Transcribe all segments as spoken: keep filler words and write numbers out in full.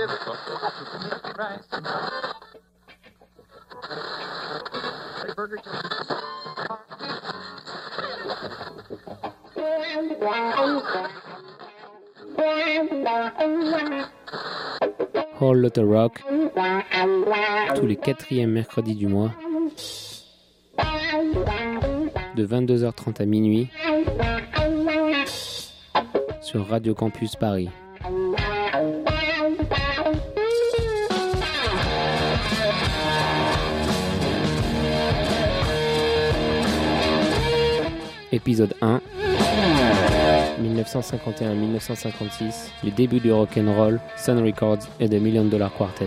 Whole Lotta Rock, tous les quatrièmes mercredis du mois, de vingt-deux heures trente à minuit, sur Radio Campus Paris. Épisode un, dix-neuf cent cinquante et un à dix-neuf cent cinquante-six, les débuts du rock'n'roll, Sun Records et The Million Dollar Quartet.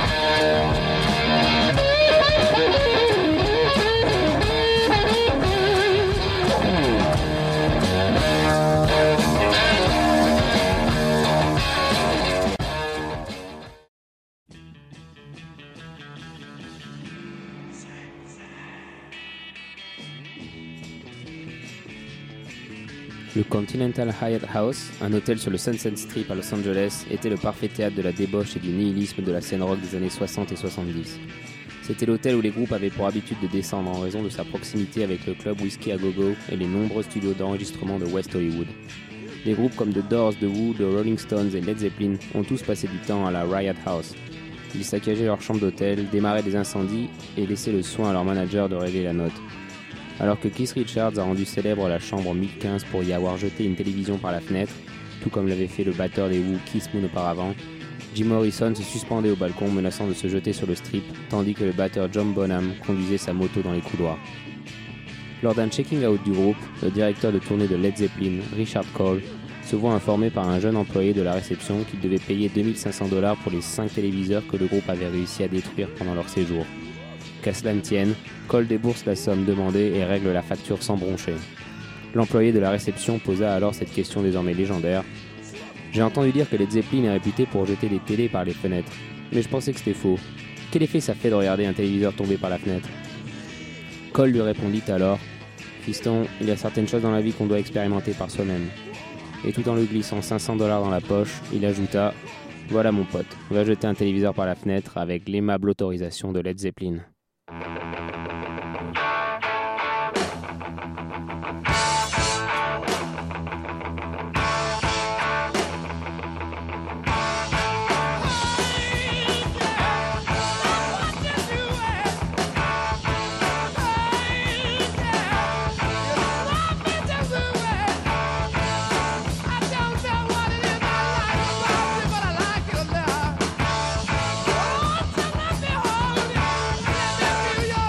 Le Continental Hyatt House, un hôtel sur le Sunset Strip à Los Angeles, était le parfait théâtre de la débauche et du nihilisme de la scène rock des années soixante et soixante-dix. C'était l'hôtel où les groupes avaient pour habitude de descendre en raison de sa proximité avec le club Whisky à Go-Go et les nombreux studios d'enregistrement de West Hollywood. Des groupes comme The Doors, The Who, The Rolling Stones et Led Zeppelin ont tous passé du temps à la Riot House. Ils saccageaient leur chambre d'hôtel, démarraient des incendies et laissaient le soin à leur manager de régler la note. Alors que Keith Richards a rendu célèbre la chambre mille quinze pour y avoir jeté une télévision par la fenêtre, tout comme l'avait fait le batteur des Who Keith Moon auparavant, Jim Morrison se suspendait au balcon menaçant de se jeter sur le strip, tandis que le batteur John Bonham conduisait sa moto dans les couloirs. Lors d'un checking out du groupe, le directeur de tournée de Led Zeppelin, Richard Cole, se voit informé par un jeune employé de la réception qu'il devait payer deux mille cinq cents dollars pour les cinq téléviseurs que le groupe avait réussi à détruire pendant leur séjour. Qu'à cela ne tienne, Cole débourse la somme demandée et règle la facture sans broncher. L'employé de la réception posa alors cette question désormais légendaire. « J'ai entendu dire que Led Zeppelin est réputé pour jeter des télés par les fenêtres, mais je pensais que c'était faux. Quel effet ça fait de regarder un téléviseur tomber par la fenêtre ?» Cole lui répondit alors « Fiston, il y a certaines choses dans la vie qu'on doit expérimenter par soi-même. » Et tout en lui glissant cinq cents dollars dans la poche, il ajouta « Voilà mon pote, va jeter un téléviseur par la fenêtre avec l'aimable autorisation de Led Zeppelin. » Oh,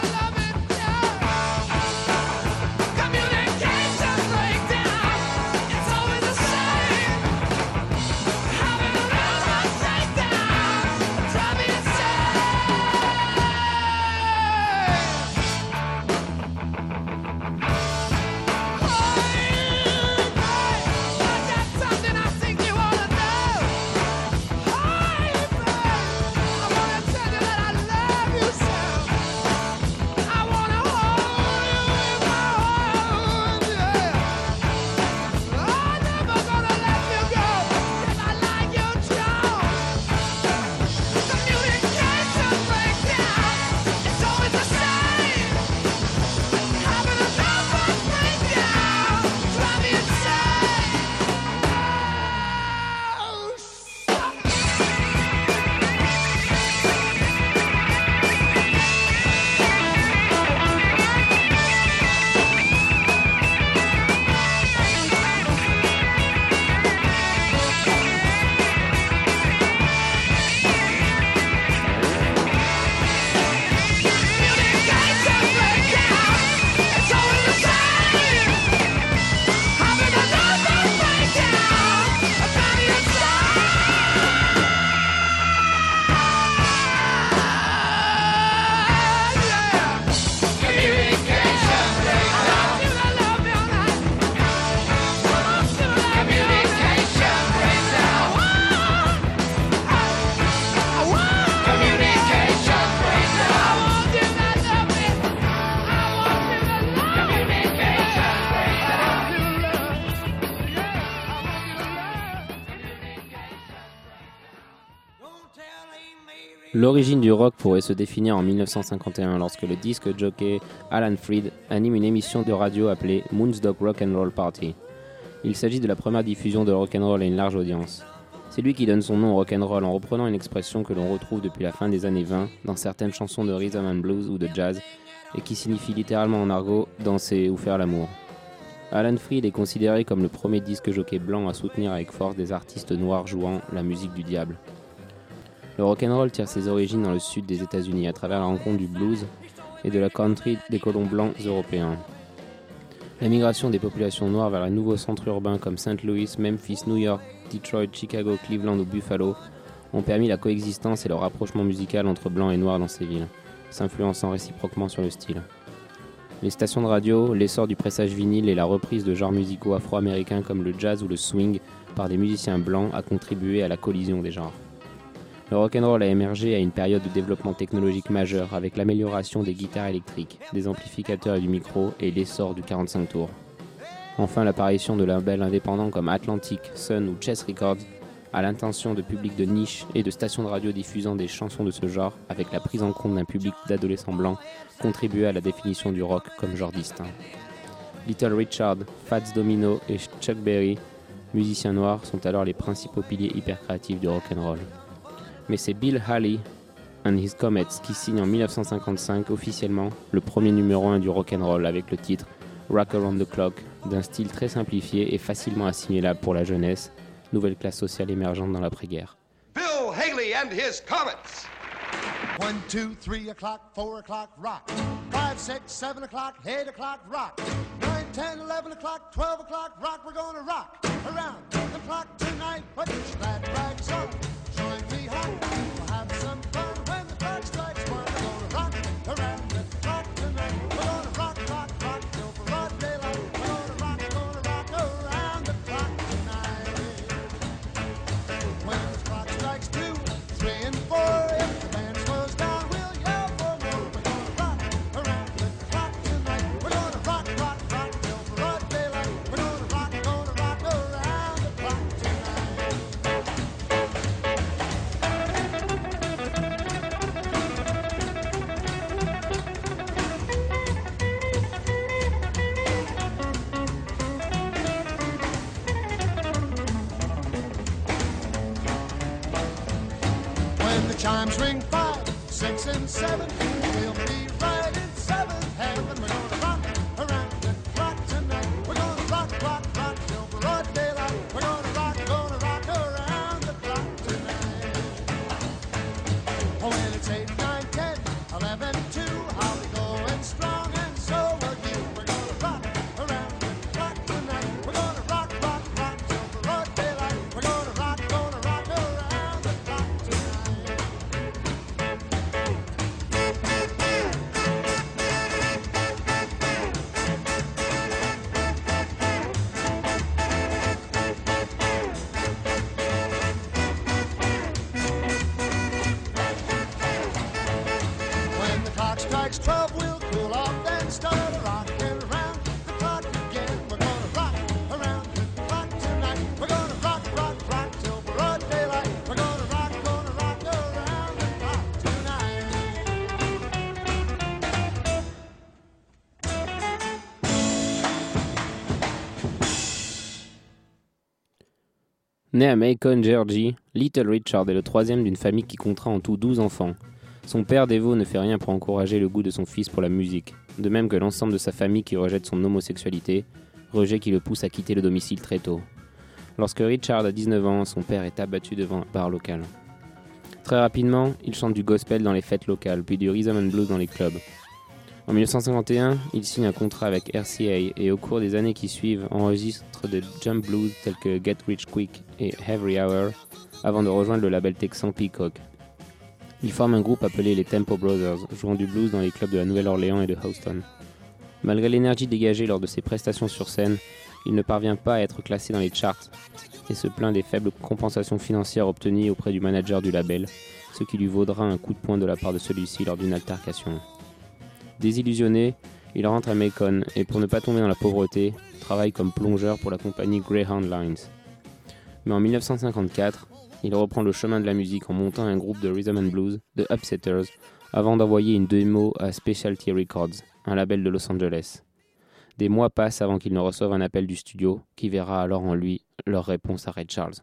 L'origine du rock pourrait se définir en dix-neuf cent cinquante et un lorsque le disque jockey Alan Freed anime une émission de radio appelée Moonsdog Rock and Roll Party. Il s'agit de la première diffusion de rock'n'roll à une large audience. C'est lui qui donne son nom au rock'n'roll en reprenant une expression que l'on retrouve depuis la fin des années vingt dans certaines chansons de rhythm and blues ou de jazz et qui signifie littéralement en argot « danser ou faire l'amour ». Alan Freed est considéré comme le premier disque jockey blanc à soutenir avec force des artistes noirs jouant la musique du diable. Le rock'n'roll tire ses origines dans le sud des États-Unis à travers la rencontre du blues et de la country des colons blancs européens. La migration des populations noires vers les nouveaux centres urbains comme Saint Louis, Memphis, New York, Detroit, Chicago, Cleveland ou Buffalo ont permis la coexistence et le rapprochement musical entre blancs et noirs dans ces villes, s'influençant réciproquement sur le style. Les stations de radio, l'essor du pressage vinyle et la reprise de genres musicaux afro-américains comme le jazz ou le swing par des musiciens blancs a contribué à la collision des genres. Le rock'n'roll a émergé à une période de développement technologique majeur avec l'amélioration des guitares électriques, des amplificateurs et du micro et l'essor du quarante-cinq tours. Enfin, l'apparition de labels indépendants comme Atlantic, Sun ou Chess Records à l'intention de publics de niche et de stations de radio diffusant des chansons de ce genre avec la prise en compte d'un public d'adolescents blancs contribuait à la définition du rock comme genre distinct. Little Richard, Fats Domino et Chuck Berry, musiciens noirs, sont alors les principaux piliers hyper créatifs du rock'n'roll. Mais c'est Bill Haley and His Comets qui signe en dix-neuf cent cinquante-cinq officiellement le premier numéro un du rock'n'roll avec le titre Rock Around the Clock, d'un style très simplifié et facilement assimilable pour la jeunesse, nouvelle classe sociale émergente dans l'après-guerre. Bill Haley and His Comets. One, two, three o'clock, four o'clock, rock. Five, six, seven o'clock, eight o'clock, rock. Nine, ten, eleven o'clock, twelve o'clock, rock. We're gonna rock around the clock tonight. Put your glad rags on. Join me home. We'll have some fun when the clock strikes one. We're gonna rock around the clock tonight. We're gonna rock, rock, rock till broad daylight. We're gonna rock, gonna rock around the clock tonight. When the clock strikes two, three and four, if the band slows down, we'll yell for more. We're gonna rock around the clock tonight. We're gonna rock, rock, rock till broad daylight. We're gonna rock, gonna rock around the clock tonight. When the chimes ring five, six, and seven, we'll be right in seventh heaven. We're gonna rock around the clock tonight. We're gonna rock, rock, rock till broad daylight. We're gonna rock, gonna rock around the clock tonight. Oh, when it's eight, nine, ten, eleven, two, I'll be going strong, and so will you. We're gonna rock around the clock tonight. We're gonna rock, rock, rock till broad daylight. We're gonna rock, gonna rock around the clock tonight. When the clock strikes twelve, we'll cool off, then start rocking around the clock again. We're gonna rock around the clock tonight. We're gonna rock, rock, rock till broad daylight. We're gonna rock, gonna rock around the clock tonight. Né à Macon, Georgie, Little Richard est le troisième d'une famille qui comptera en tout douze enfants. Son père dévot ne fait rien pour encourager le goût de son fils pour la musique, de même que l'ensemble de sa famille qui rejette son homosexualité, rejet qui le pousse à quitter le domicile très tôt. Lorsque Richard a dix-neuf ans, son père est abattu devant un bar local. Très rapidement, il chante du gospel dans les fêtes locales, puis du rhythm and blues dans les clubs. En dix-neuf cent cinquante et un, il signe un contrat avec R C A et au cours des années qui suivent, enregistre des jump blues tels que Get Rich Quick et Every Hour, avant de rejoindre le label texan Peacock. Il forme un groupe appelé les Tempo Brothers, jouant du blues dans les clubs de la Nouvelle-Orléans et de Houston. Malgré l'énergie dégagée lors de ses prestations sur scène, il ne parvient pas à être classé dans les charts et se plaint des faibles compensations financières obtenues auprès du manager du label, ce qui lui vaudra un coup de poing de la part de celui-ci lors d'une altercation. Désillusionné, il rentre à Macon et pour ne pas tomber dans la pauvreté, travaille comme plongeur pour la compagnie Greyhound Lines. Mais en dix-neuf cent cinquante-quatre, il reprend le chemin de la musique en montant un groupe de rhythm and blues, The Upsetters, avant d'envoyer une démo à Specialty Records, un label de Los Angeles. Des mois passent avant qu'ils ne reçoivent un appel du studio, qui verra alors en lui leur réponse à Ray Charles.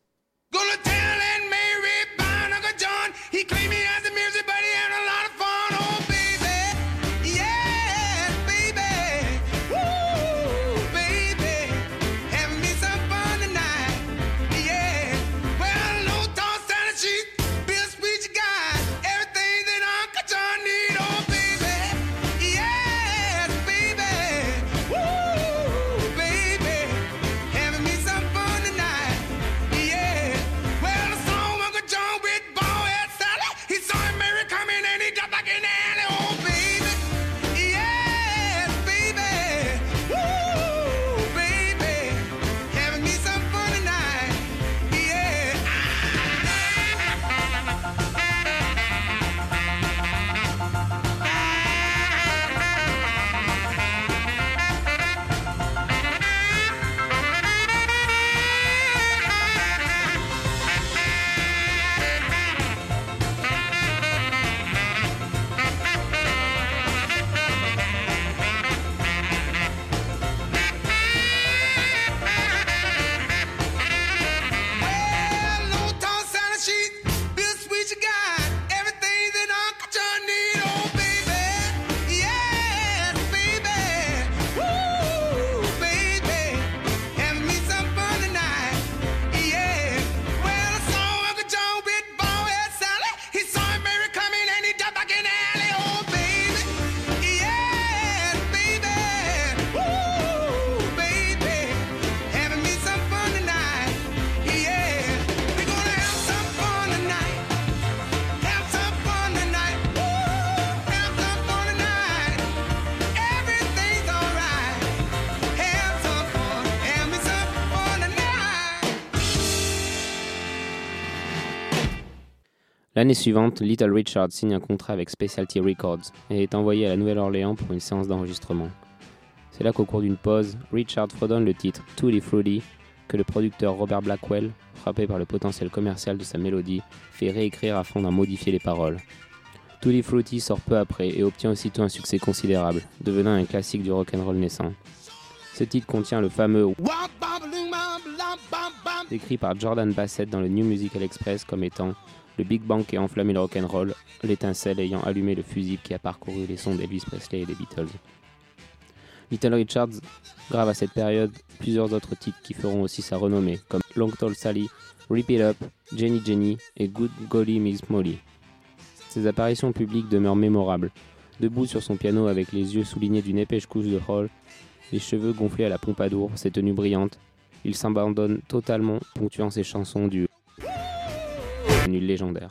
L'année suivante, Little Richard signe un contrat avec Specialty Records et est envoyé à la Nouvelle-Orléans pour une séance d'enregistrement. C'est là qu'au cours d'une pause, Richard fredonne le titre Tutti Frutti que le producteur Robert Blackwell, frappé par le potentiel commercial de sa mélodie, fait réécrire afin d'en modifier les paroles. Tutti Frutti sort peu après et obtient aussitôt un succès considérable, devenant un classique du rock'n'roll naissant. Ce titre contient le fameux décrit par Jordan Bassett dans le New Musical Express comme étant le Big Bang qui a enflammé le rock'n'roll, l'étincelle ayant allumé le fusible qui a parcouru les sons d'Elvis Presley et des Beatles. Little Richard grave à cette période plusieurs autres titres qui feront aussi sa renommée, comme Long Tall Sally, Rip It Up, Jenny Jenny et Good Golly Miss Molly. Ses apparitions publiques demeurent mémorables. Debout sur son piano avec les yeux soulignés d'une épaisse couche de Hall, les cheveux gonflés à la pompadour, ses tenues brillantes, il s'abandonne totalement, ponctuant ses chansons du devenu légendaire.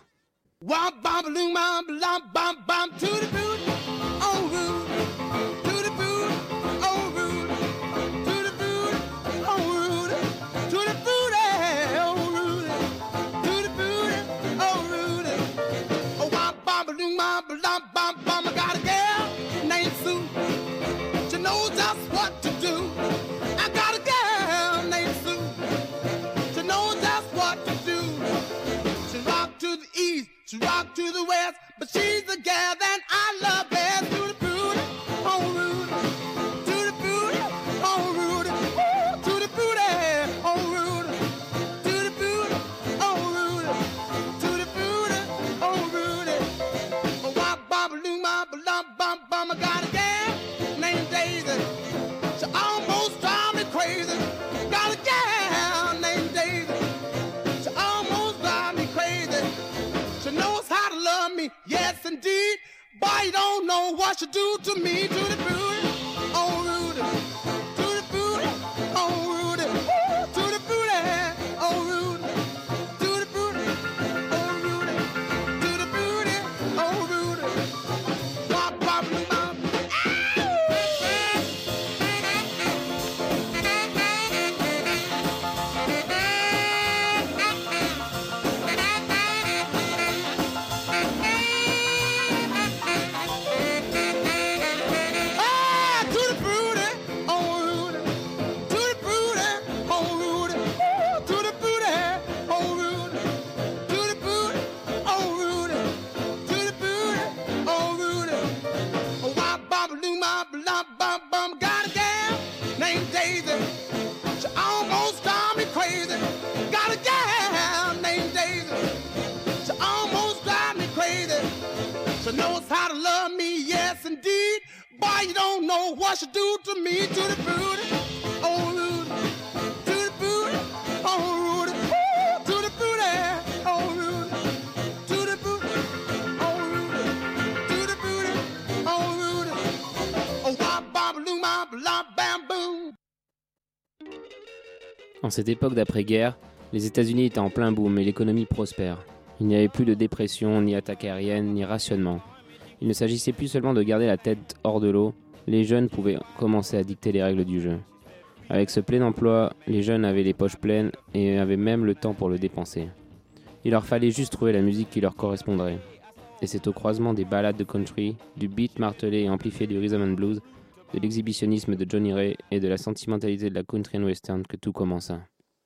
She rock to the west, but she's the gal that I love best. To the booty, oh Rudy, to the booty, oh Rudy, ooh, to the booty, oh Rudy, to the booty, oh Rudy, to the booty, oh Rudy. Oh, wop, bop, loo, ma, ba, lum, bum, bum. I got a gal named Daisy. She almost drives me crazy. Got a gal named Daisy. She almost drives me crazy. She knows how to love me, yes indeed. Boy, you don't know what she do to me. To the booty, oh Rudy. To the booty, oh Rudy. Ooh, to the booty, oh Rudy. To the booty, oh Rudy. To the booty, oh Rudy. Wop, wop, wop. Oh! you don't know what you do to me, to the booty, oh Rudy, to the booty, oh Rudy, ooh, to the booty, oh Rudy, to the booty, oh Rudy, to the booty, oh Rudy, oh wah bam boom bam bam boom. En cette époque d'après-guerre, les États-Unis étaient en plein boom et l'économie prospère. Il n'y avait plus de dépression, ni attaque aérienne, ni rationnement. Il ne s'agissait plus seulement de garder la tête hors de l'eau, les jeunes pouvaient commencer à dicter les règles du jeu. Avec ce plein emploi, les jeunes avaient les poches pleines et avaient même le temps pour le dépenser. Il leur fallait juste trouver la musique qui leur correspondrait. Et c'est au croisement des ballades de country, du beat martelé et amplifié du rhythm and blues, de l'exhibitionnisme de Johnny Ray et de la sentimentalité de la country and western que tout commença.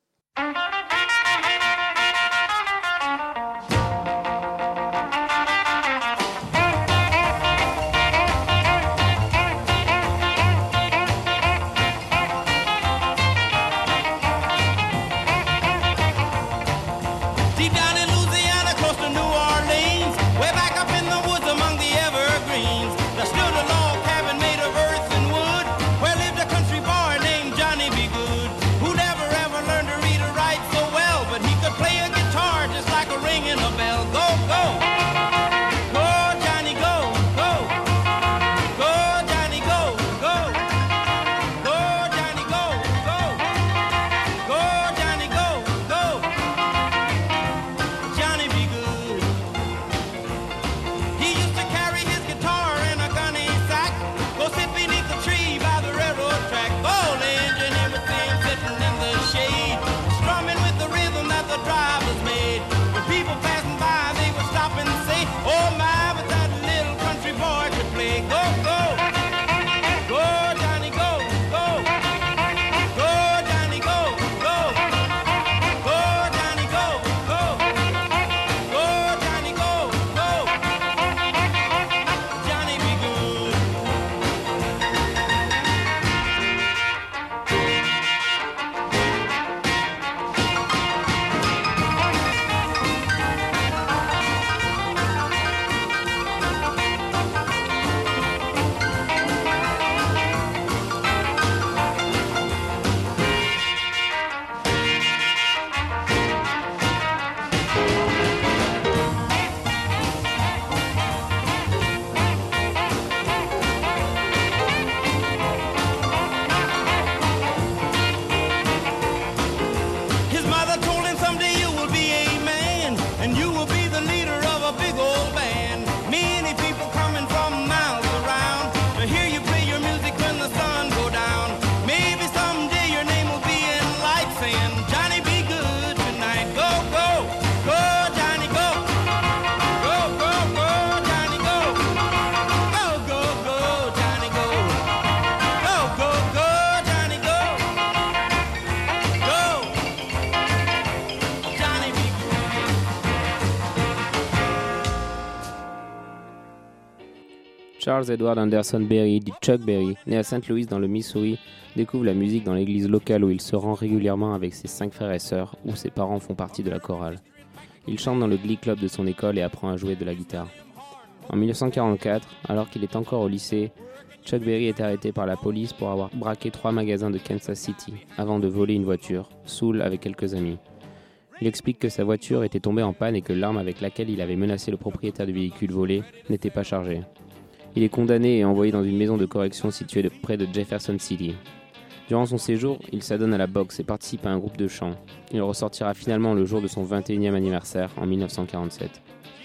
Charles Edward Anderson Berry, dit Chuck Berry, né à Saint Louis dans le Missouri, découvre la musique dans l'église locale où il se rend régulièrement avec ses cinq frères et sœurs, où ses parents font partie de la chorale. Il chante dans le Glee Club de son école et apprend à jouer de la guitare. En dix-neuf cent quarante-quatre, alors qu'il est encore au lycée, Chuck Berry est arrêté par la police pour avoir braqué trois magasins de Kansas City, avant de voler une voiture, saoul avec quelques amis. Il explique que sa voiture était tombée en panne et que l'arme avec laquelle il avait menacé le propriétaire du véhicule volé n'était pas chargée. Il est condamné et envoyé dans une maison de correction située de près de Jefferson City. Durant son séjour, il s'adonne à la boxe et participe à un groupe de chant. Il ressortira finalement le jour de son vingt et unième anniversaire en dix-neuf cent quarante-sept.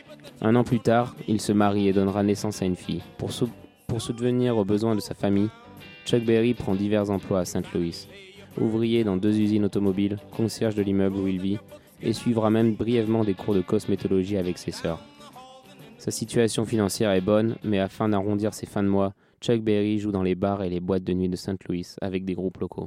Un an plus tard, il se marie et donnera naissance à une fille. Pour, sou- pour subvenir aux besoins de sa famille, Chuck Berry prend divers emplois à Saint Louis. Ouvrier dans deux usines automobiles, concierge de l'immeuble où il vit, et suivra même brièvement des cours de cosmétologie avec ses sœurs. Sa situation financière est bonne, mais afin d'arrondir ses fins de mois, Chuck Berry joue dans les bars et les boîtes de nuit de Saint Louis avec des groupes locaux.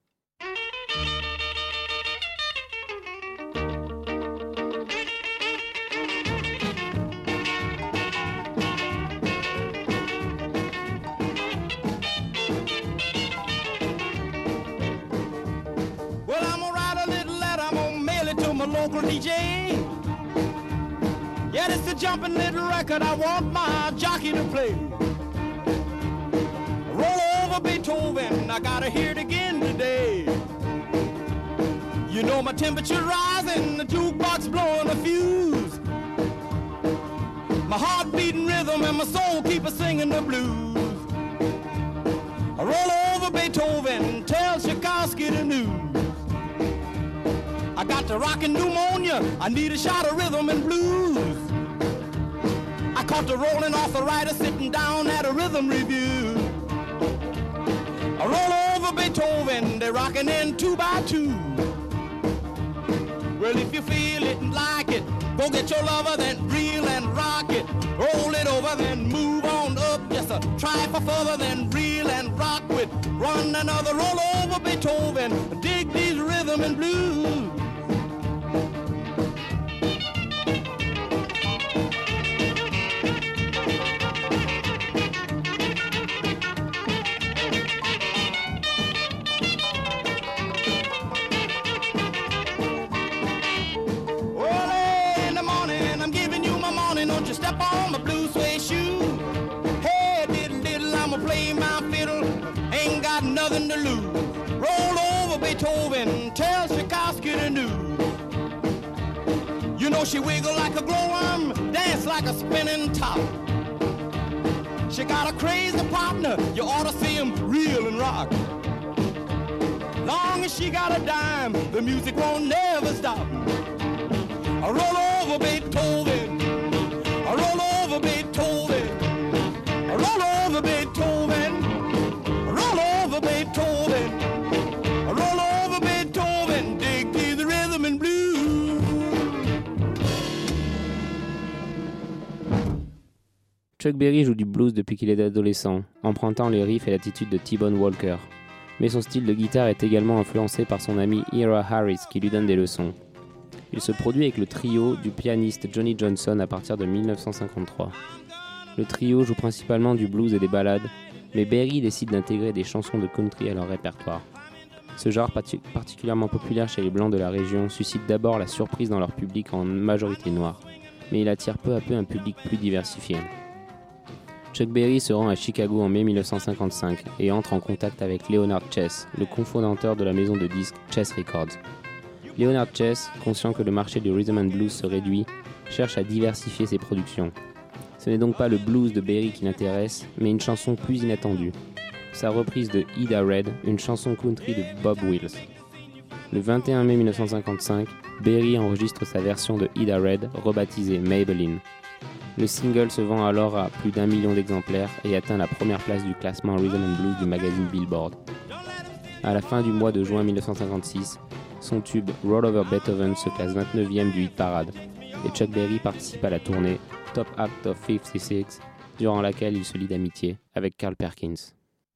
Well, I'm gonna write a little letter, I'm gonna mail it to my local D J. Yeah, this is a jumping little record I want my jockey to play. Roll over Beethoven, I gotta hear it again today. You know my temperature's rising, the jukebox blowing a fuse. My heart beating rhythm and my soul keep a singing the blues. I roll over Beethoven, tell Tchaikovsky the news. I got the rockin' pneumonia, I need a shot of rhythm and blues. I caught the rolling arthritis sitting down at a rhythm review. I roll over Beethoven, they're rockin' in two by two. Well, if you feel it and like it, go get your lover, then reel and rock it. Roll it over, then move on up. Just a try for further, then reel and rock with. Run another roll over Beethoven. Dig these rhythm and blues. Step on my blue suede shoe. Hey, diddle diddle, I'ma play my fiddle. Ain't got nothing to lose. Roll over Beethoven, tell Tchaikovsky the news. You know she wiggle like a glowworm, dance like a spinning top. She got a crazy partner, you ought to see him reel and rock. Long as she got a dime, the music won't never stop. I roll over Beethoven. I roll over Beethoven, I roll over Beethoven, I roll over Beethoven, I roll over Beethoven, dig through the rhythm and blues. Chuck Berry joue du blues depuis qu'il est adolescent, empruntant les riffs et l'attitude de T-Bone Walker. Mais son style de guitare est également influencé par son ami Ira Harris qui lui donne des leçons. Il se produit avec le trio du pianiste Johnny Johnson à partir de dix-neuf cent cinquante-trois. Le trio joue principalement du blues et des ballades, mais Berry décide d'intégrer des chansons de country à leur répertoire. Ce genre particulièrement populaire chez les Blancs de la région suscite d'abord la surprise dans leur public en majorité noire, mais il attire peu à peu un public plus diversifié. Chuck Berry se rend à Chicago en mai dix-neuf cent cinquante-cinq et entre en contact avec Leonard Chess, le cofondateur de la maison de disques Chess Records. Leonard Chess, conscient que le marché du rhythm and blues se réduit, cherche à diversifier ses productions. Ce n'est donc pas le blues de Berry qui l'intéresse, mais une chanson plus inattendue. Sa reprise de Ida Red, une chanson country de Bob Wills. Le vingt et un mai dix-neuf cent cinquante-cinq, Berry enregistre sa version de Ida Red, rebaptisée Maybelline. Le single se vend alors à plus d'un million d'exemplaires et atteint la première place du classement Rhythm and Blues du magazine Billboard. À la fin du mois de juin dix-neuf cent cinquante-six, son tube Roll Over Beethoven se classe vingt-neuvième du hit parade et Chuck Berry participe à la tournée Top Act of cinquante-six, durant laquelle il se lie d'amitié avec Carl Perkins.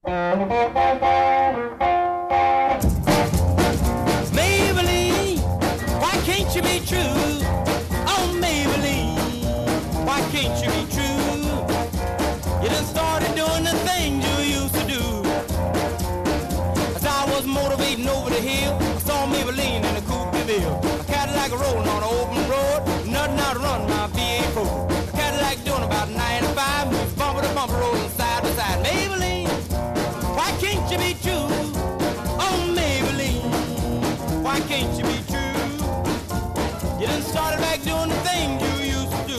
Maybelline, why can't you be true? Oh Maybelline, why can't you be true? You done started doing the things you used to do. As I was motivating over the hill, I saw Maybelline in a coupe de ville. A Cadillac rolling on an open road, nothing out to run my V eight Ford. A Cadillac doing about ninety-five, moves bumper to bumper, rolling side to side. Maybelline, why can't you be true? Oh Maybelline, why can't you be true? You done started back doing the things you used to do.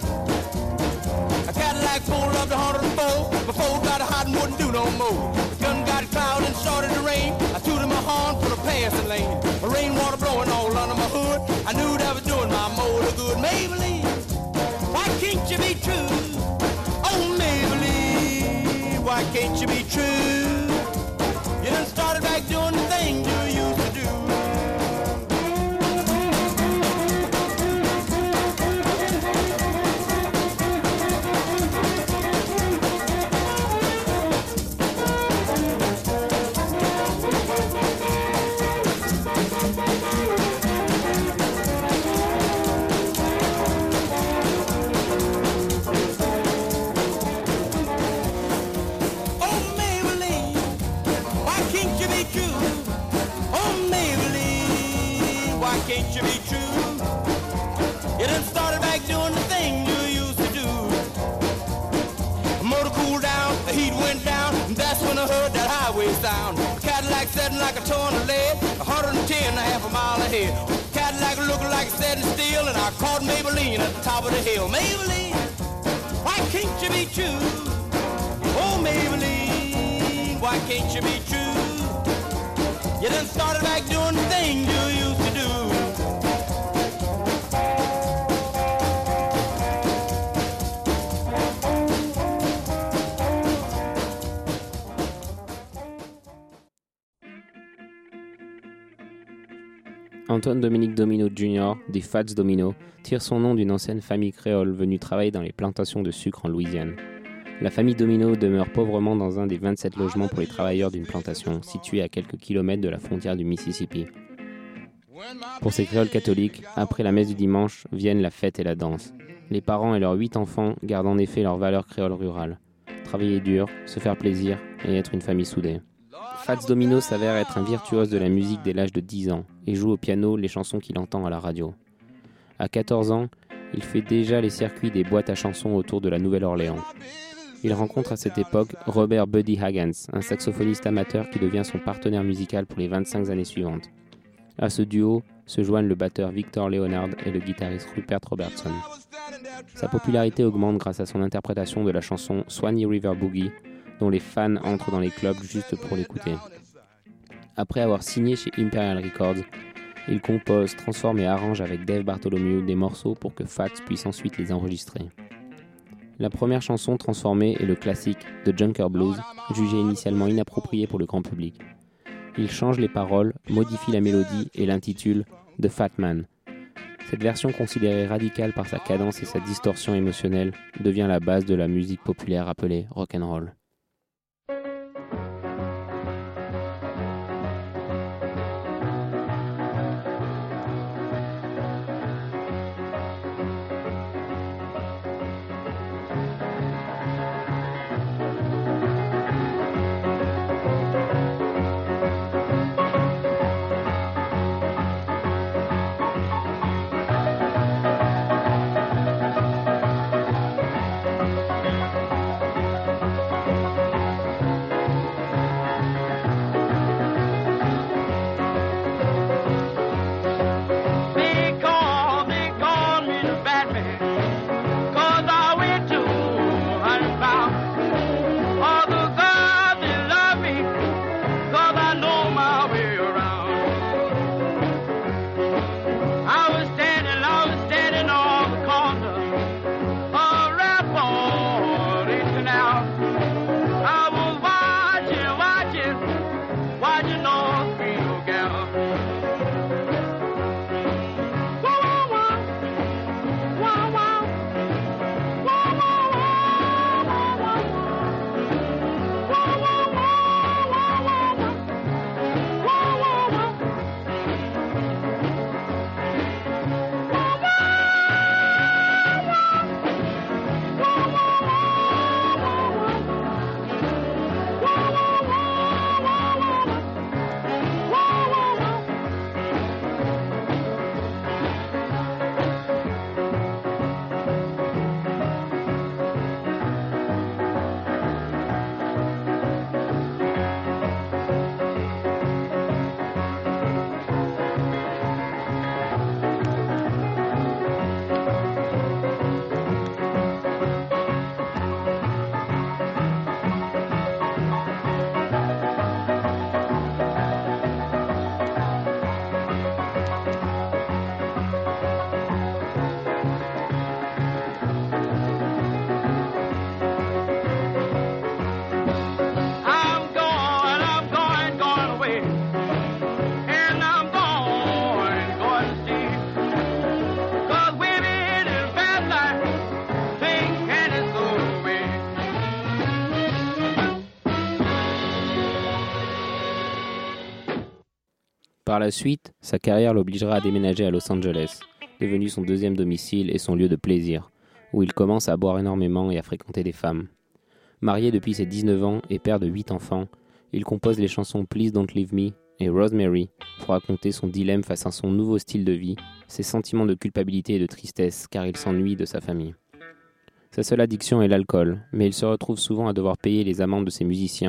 A Cadillac pulled up to one oh four, before got hot and wouldn't do no more. The gun got cloud and started to rain. I tooted my horn for the passing lane. The rainwater blowing all under my hood. I knew that was doing my motor good. Maybelline, why can't you be true? Oh Maybelline, why can't you be true? You done started back doing the things you used to do. Can't you be true? You done started back doing the thing you used to do. The motor cooled down, the heat went down, and that's when highway sound. Cadillac sitting like a ton of lead, one hundred ten and a half a mile ahead. Cadillac looking like it's setting still, and I caught Maybelline at the top of the hill. Maybelline, why can't you be true? Oh, Maybelline, why can't you be true? You done started back doing the things you used to do. Antoine Dominique Domino junior, des Fats Domino, tire son nom d'une ancienne famille créole venue travailler dans les plantations de sucre en Louisiane. La famille Domino demeure pauvrement dans un des vingt-sept logements pour les travailleurs d'une plantation, située à quelques kilomètres de la frontière du Mississippi. Pour ces créoles catholiques, après la messe du dimanche, viennent la fête et la danse. Les parents et leurs huit enfants gardent en effet leurs valeurs créoles rurales. Travailler dur, se faire plaisir et être une famille soudée. Fats Domino s'avère être un virtuose de la musique dès l'âge de dix ans et joue au piano les chansons qu'il entend à la radio. À quatorze ans, il fait déjà les circuits des boîtes à chansons autour de la Nouvelle-Orléans. Il rencontre à cette époque Robert Buddy Haggans, un saxophoniste amateur qui devient son partenaire musical pour les vingt-cinq années suivantes. À ce duo se joignent le batteur Victor Leonard et le guitariste Rupert Robertson. Sa popularité augmente grâce à son interprétation de la chanson Swanee River Boogie, dont les fans entrent dans les clubs juste pour l'écouter. Après avoir signé chez Imperial Records, il compose, transforme et arrange avec Dave Bartholomew des morceaux pour que Fats puisse ensuite les enregistrer. La première chanson transformée est le classique The Junker Blues, jugé initialement inapproprié pour le grand public. Il change les paroles, modifie la mélodie et l'intitule The Fat Man. Cette version considérée radicale par sa cadence et sa distorsion émotionnelle devient la base de la musique populaire appelée rock'n'roll. Par la suite, sa carrière l'obligera à déménager à Los Angeles, devenu son deuxième domicile et son lieu de plaisir, où il commence à boire énormément et à fréquenter des femmes. Marié depuis ses dix-neuf ans et père de huit enfants, il compose les chansons Please Don't Leave Me et Rosemary pour raconter son dilemme face à son nouveau style de vie, ses sentiments de culpabilité et de tristesse car il s'ennuie de sa famille. Sa seule addiction est l'alcool, mais il se retrouve souvent à devoir payer les amendes de ses musiciens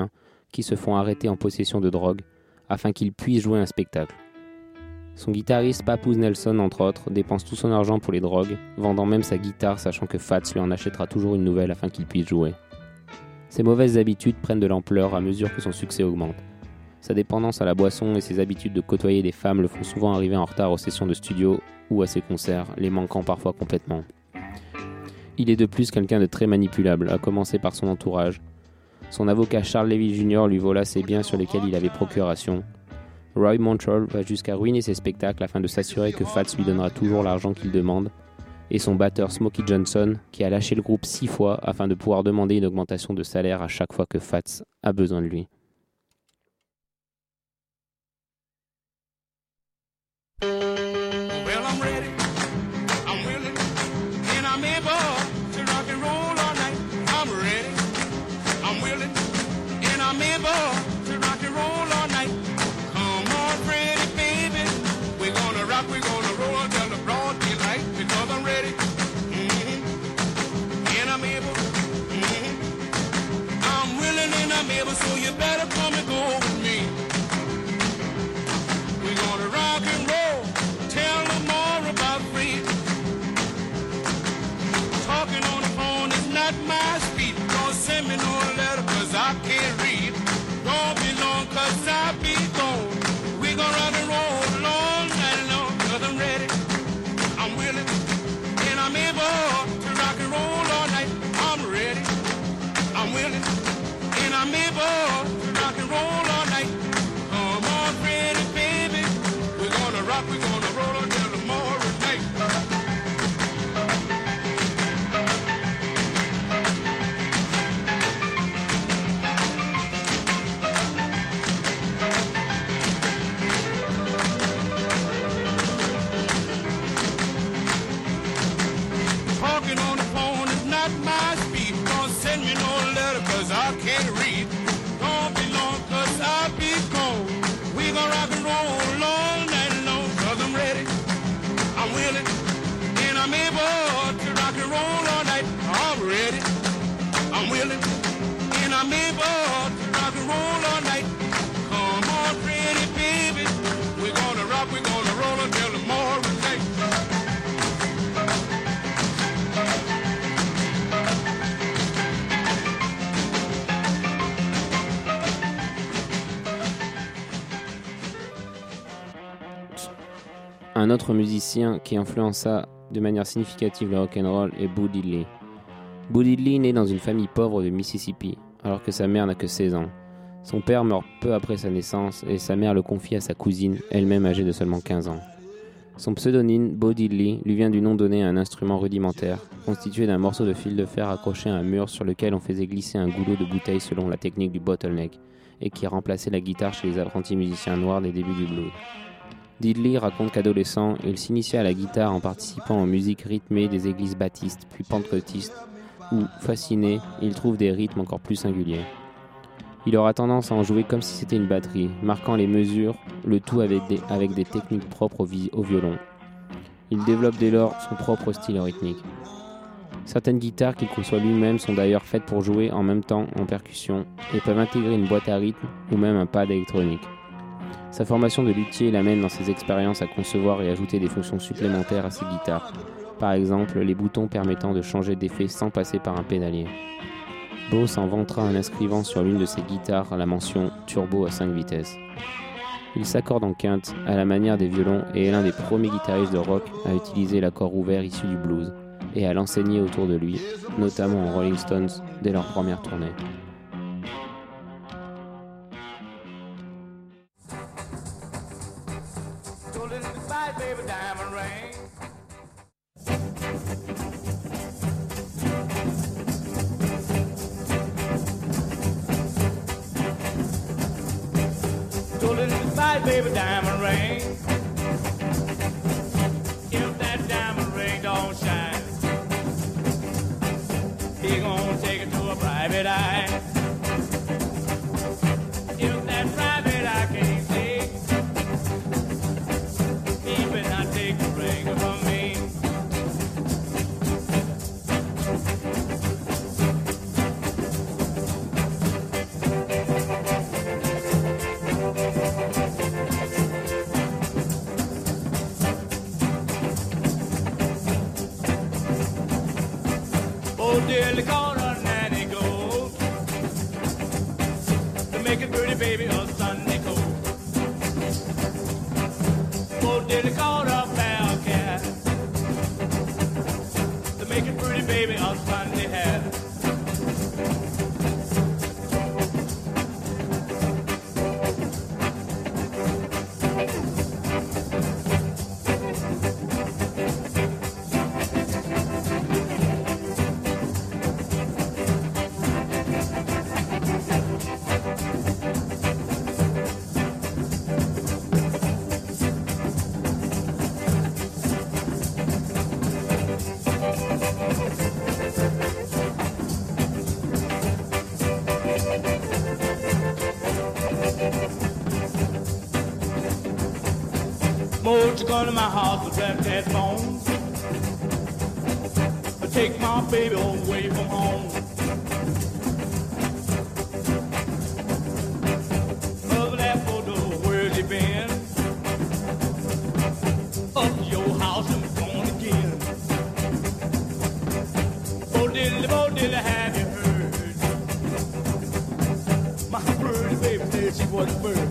qui se font arrêter en possession de drogue afin qu'ils puissent jouer un spectacle. Son guitariste Papoose Nelson, entre autres, dépense tout son argent pour les drogues, vendant même sa guitare sachant que Fats lui en achètera toujours une nouvelle afin qu'il puisse jouer. Ses mauvaises habitudes prennent de l'ampleur à mesure que son succès augmente. Sa dépendance à la boisson et ses habitudes de côtoyer des femmes le font souvent arriver en retard aux sessions de studio ou à ses concerts, les manquant parfois complètement. Il est de plus quelqu'un de très manipulable, à commencer par son entourage. Son avocat Charles Levy junior lui vola ses biens sur lesquels il avait procuration. Roy Montrell va jusqu'à ruiner ses spectacles afin de s'assurer que Fats lui donnera toujours l'argent qu'il demande, et son batteur Smokey Johnson qui a lâché le groupe six fois afin de pouvoir demander une augmentation de salaire à chaque fois que Fats a besoin de lui. Well, I'm ready, I'm willing, and I'm able to rock and roll all night. I'm ready, I'm willing, and I'm able to rock and roll all night. Come on, pretty baby, we're gonna rock, we're gonna roll until the broad daylight, because I'm ready, mm-hmm. and I'm able, mm-hmm. I'm willing and I'm able, so you better come and go with me. We're gonna rock and roll, tell them more about free. Talking on the phone is not my speed. Don't send me no letter cause I can't read. Don't be long cause I be gone. We gon' rock and roll all night long. Cause I'm ready, I'm willing, and I'm able to rock and roll all night. I'm ready, I'm willing, and I'm able to rock and roll all night. Come on, pretty baby, we're gonna rock, we're gonna roll until tomorrow night. Talking on the phone is not my speed. Don't send me no letter cause I can't read. Don't be long cause I be gone. We gon' rock and roll all night long. Cause I'm ready, I'm willing, and I'm able to rock and roll all night. I'm ready, I'm willing, and I'm able to rock and roll all night. Come on, pretty baby, we're gonna rock, we're gonna roll until tomorrow night. Un autre musicien qui influença de manière significative le rock'n'roll est Bo Diddley. Bo Diddley naît dans une famille pauvre de Mississippi, alors que sa mère n'a que seize ans. Son père meurt peu après sa naissance et sa mère le confie à sa cousine, elle-même âgée de seulement quinze ans. Son pseudonyme, Bo Diddley, lui vient du nom donné à un instrument rudimentaire, constitué d'un morceau de fil de fer accroché à un mur sur lequel on faisait glisser un goulot de bouteille selon la technique du bottleneck, et qui remplaçait la guitare chez les apprentis musiciens noirs des débuts du blues. Diddley raconte qu'adolescent, il s'initia à la guitare en participant aux musiques rythmées des églises baptistes puis pentecôtistes, où, fasciné, il trouve des rythmes encore plus singuliers. Il aura tendance à en jouer comme si c'était une batterie, marquant les mesures, le tout avec des, avec des techniques propres au, vi- au violon. Il développe dès lors son propre style rythmique. Certaines guitares qu'il conçoit lui-même sont d'ailleurs faites pour jouer en même temps en percussion et peuvent intégrer une boîte à rythme ou même un pad électronique. Sa formation de luthier l'amène dans ses expériences à concevoir et ajouter des fonctions supplémentaires à ses guitares, par exemple les boutons permettant de changer d'effet sans passer par un pédalier. Bo s'en vantera en inscrivant sur l'une de ses guitares la mention « turbo à cinq vitesses ». Il s'accorde en quinte à la manière des violons et est l'un des premiers guitaristes de rock à utiliser l'accord ouvert issu du blues et à l'enseigner autour de lui, notamment en Rolling Stones dès leur première tournée. Baby diamond ring. Stolen inside, baby diamond ring. If that diamond ring don't shine, he gonna take it to a private eye. If that private eye can't see, take the ring from me. Bo Diddley called her nanny gold to make a pretty baby a Sunday coat. Bo Diddley called her bell cat to make a pretty baby a Sunday hat. Won't you come to my house with that cat bones? Take my baby away from home. Mother, that photo, where's he been? Up to your house and gone again. Bo Diddley, Bo Diddley, have you heard? My pretty baby said she was a bird.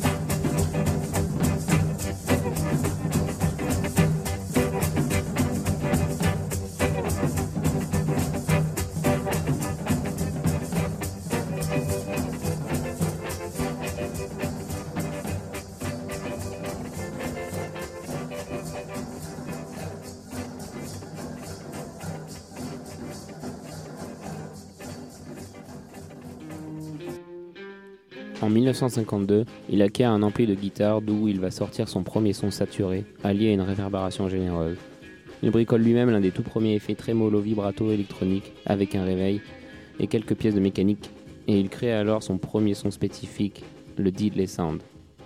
En mille neuf cent cinquante-deux, il acquiert un ampli de guitare d'où il va sortir son premier son saturé, allié à une réverbération généreuse. Il bricole lui-même l'un des tout premiers effets trémolo vibrato électronique avec un réveil et quelques pièces de mécanique, et il crée alors son premier son spécifique, le Diddley Sound.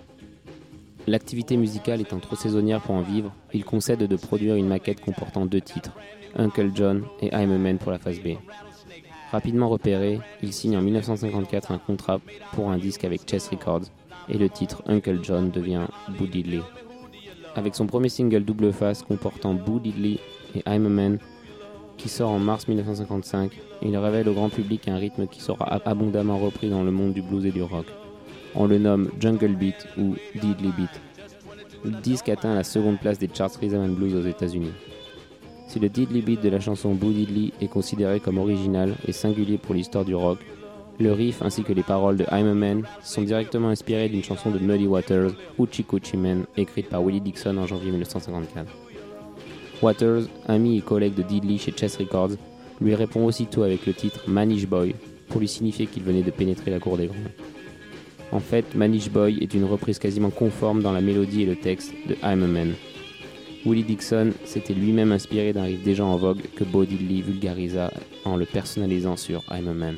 L'activité musicale étant trop saisonnière pour en vivre, il concède de produire une maquette comportant deux titres, Uncle John et I'm a Man pour la face B. Rapidement repéré, il signe en mille neuf cent cinquante-quatre un contrat pour un disque avec Chess Records et le titre Uncle John devient Bo Diddley. Avec son premier single double face comportant Bo Diddley et I'm a Man qui sort en mars mille neuf cent cinquante-cinq, il révèle au grand public un rythme qui sera abondamment repris dans le monde du blues et du rock. On le nomme Jungle Beat ou Diddley Beat. Le disque atteint la seconde place des charts Rhythm and Blues aux États-Unis. Si le Diddley Beat de la chanson Bo Diddley est considéré comme original et singulier pour l'histoire du rock, le riff ainsi que les paroles de I'm a Man sont directement inspirés d'une chanson de Muddy Waters, Hoochie Coochie Man, écrite par Willie Dixon en janvier mille neuf cent cinquante-quatre. Waters, ami et collègue de Diddley chez Chess Records, lui répond aussitôt avec le titre Manish Boy pour lui signifier qu'il venait de pénétrer la cour des grands. En fait, Manish Boy est une reprise quasiment conforme dans la mélodie et le texte de I'm a Man. Willie Dixon s'était lui-même inspiré d'un riff déjà en vogue que Bo Diddley vulgarisa en le personnalisant sur I'm a Man.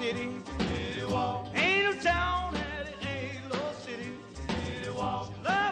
Ain't no town and it ain't no city. She loves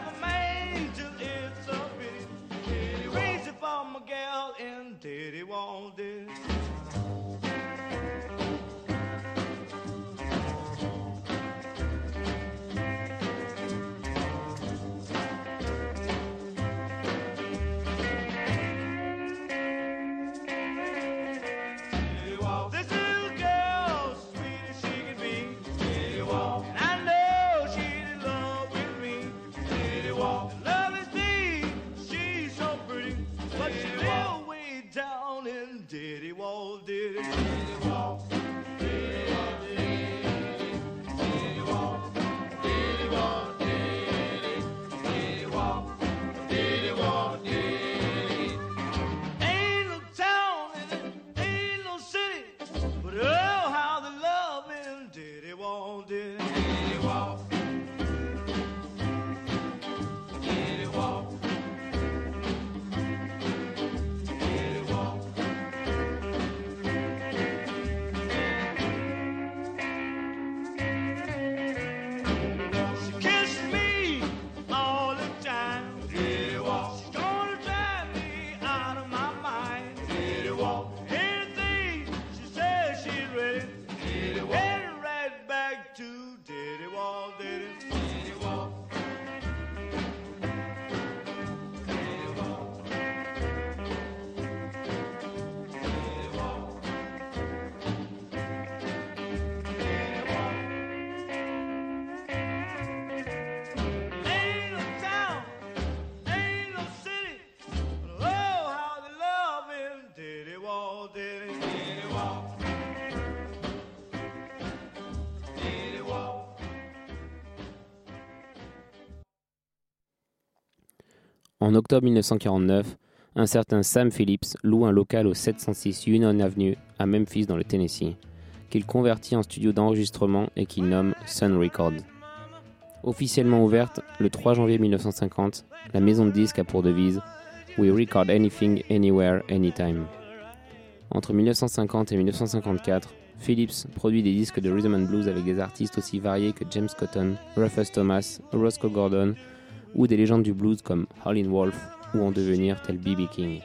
En octobre mille neuf cent quarante-neuf, un certain Sam Phillips loue un local au sept cent six Union Avenue à Memphis dans le Tennessee, qu'il convertit en studio d'enregistrement et qu'il nomme Sun Records. Officiellement ouverte le trois janvier mille neuf cent cinquante, la maison de disques a pour devise « We record anything, anywhere, anytime ». Entre mille neuf cent cinquante et mille neuf cent cinquante-quatre, Phillips produit des disques de rhythm and blues avec des artistes aussi variés que James Cotton, Rufus Thomas, Roscoe Gordon ou des légendes du blues comme Howlin' Wolf ou en devenir tel B B King.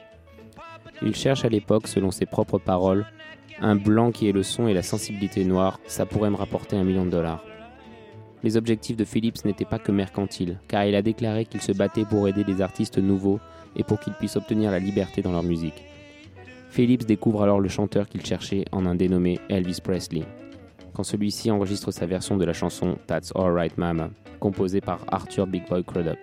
Il cherche à l'époque, selon ses propres paroles, un blanc qui ait le son et la sensibilité noire, ça pourrait me rapporter un million de dollars. Les objectifs de Phillips n'étaient pas que mercantiles, car il a déclaré qu'il se battait pour aider des artistes nouveaux et pour qu'ils puissent obtenir la liberté dans leur musique. Phillips découvre alors le chanteur qu'il cherchait en un dénommé Elvis Presley, quand celui-ci enregistre sa version de la chanson That's Alright Mama, composée par Arthur Big Boy Crudup.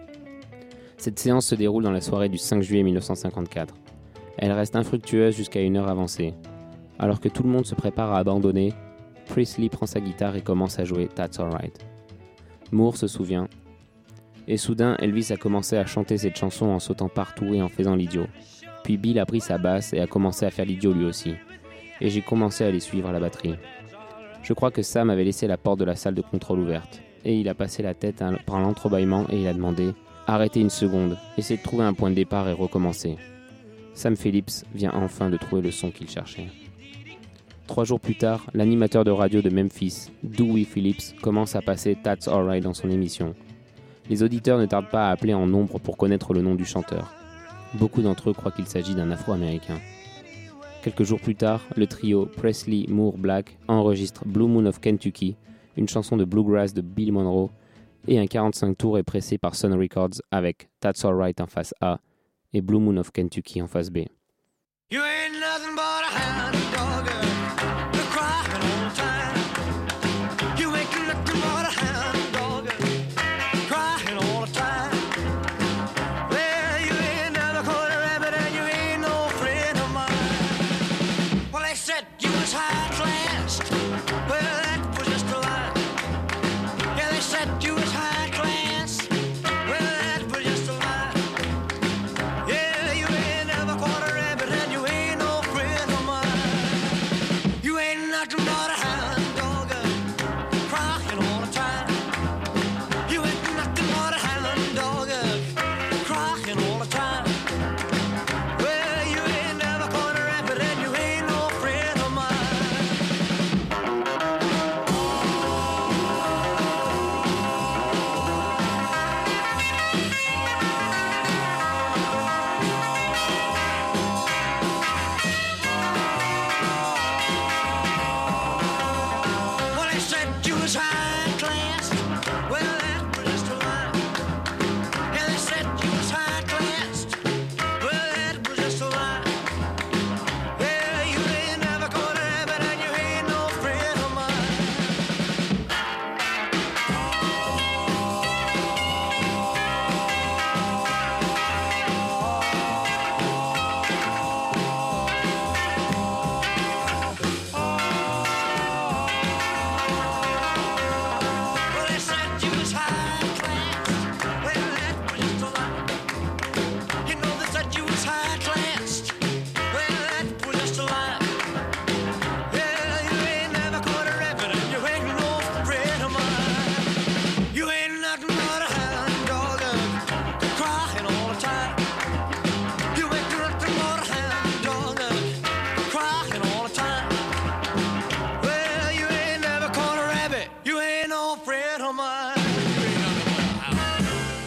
Cette séance se déroule dans la soirée du cinq juillet mille neuf cent cinquante-quatre. Elle reste infructueuse jusqu'à une heure avancée. Alors que tout le monde se prépare à abandonner, Presley prend sa guitare et commence à jouer That's Alright. Moore se souvient. Et soudain, Elvis a commencé à chanter cette chanson en sautant partout et en faisant l'idiot. Puis Bill a pris sa basse et a commencé à faire l'idiot lui aussi. Et j'ai commencé à les suivre à la batterie. Je crois que Sam avait laissé la porte de la salle de contrôle ouverte. Et il a passé la tête par l'entrebâillement et il a demandé « Arrêtez une seconde, essayez de trouver un point de départ et recommencer ». Sam Phillips vient enfin de trouver le son qu'il cherchait. Trois jours plus tard, l'animateur de radio de Memphis, Dewey Phillips, commence à passer That's Alright dans son émission. Les auditeurs ne tardent pas à appeler en nombre pour connaître le nom du chanteur. Beaucoup d'entre eux croient qu'il s'agit d'un Afro-Américain. Quelques jours plus tard, le trio Presley, Moore, Black enregistre Blue Moon of Kentucky, une chanson de bluegrass de Bill Monroe, et un quarante-cinq tours est pressé par Sun Records avec That's Alright en face A et Blue Moon of Kentucky en face B. You ain't nothing but a hound dog, you're crying all the time. You ain't nothing but a hound dog, crying all the time. Well, you ain't never caught a rabbit and you ain't no friend of mine. Well, they said you was high class, well, that was just a lie. Yeah, they said you was high class, well, that was just a lie. Yeah, you ain't never caught a rabbit and you ain't no friend of mine. You ain't nothing but a hound dog, crying all the time. You ain't nothing but a hound dog, crying all the time. Well, you ain't never caught a rabbit and you ain't no friend of mine. Well, they said you was high class. Well, that was just a lie. Yeah, they said you was high class. Well, that was just a lie. Yeah, you ain't never caught a rabbit and you ain't no friend of mine. Well, they said you was high class. Well, that was just a lie. You know they said you was high class. Well, that was just a lie. Yeah, you ain't never caught a rabbit and you ain't no friend of mine. You ain't nothing but a hound dog, crying all the time. You ain't nothing but a hound dog, crying all the time. Well, you ain't never caught a rabbit. You ain't no friend of mine. You ain't nothing but a hound.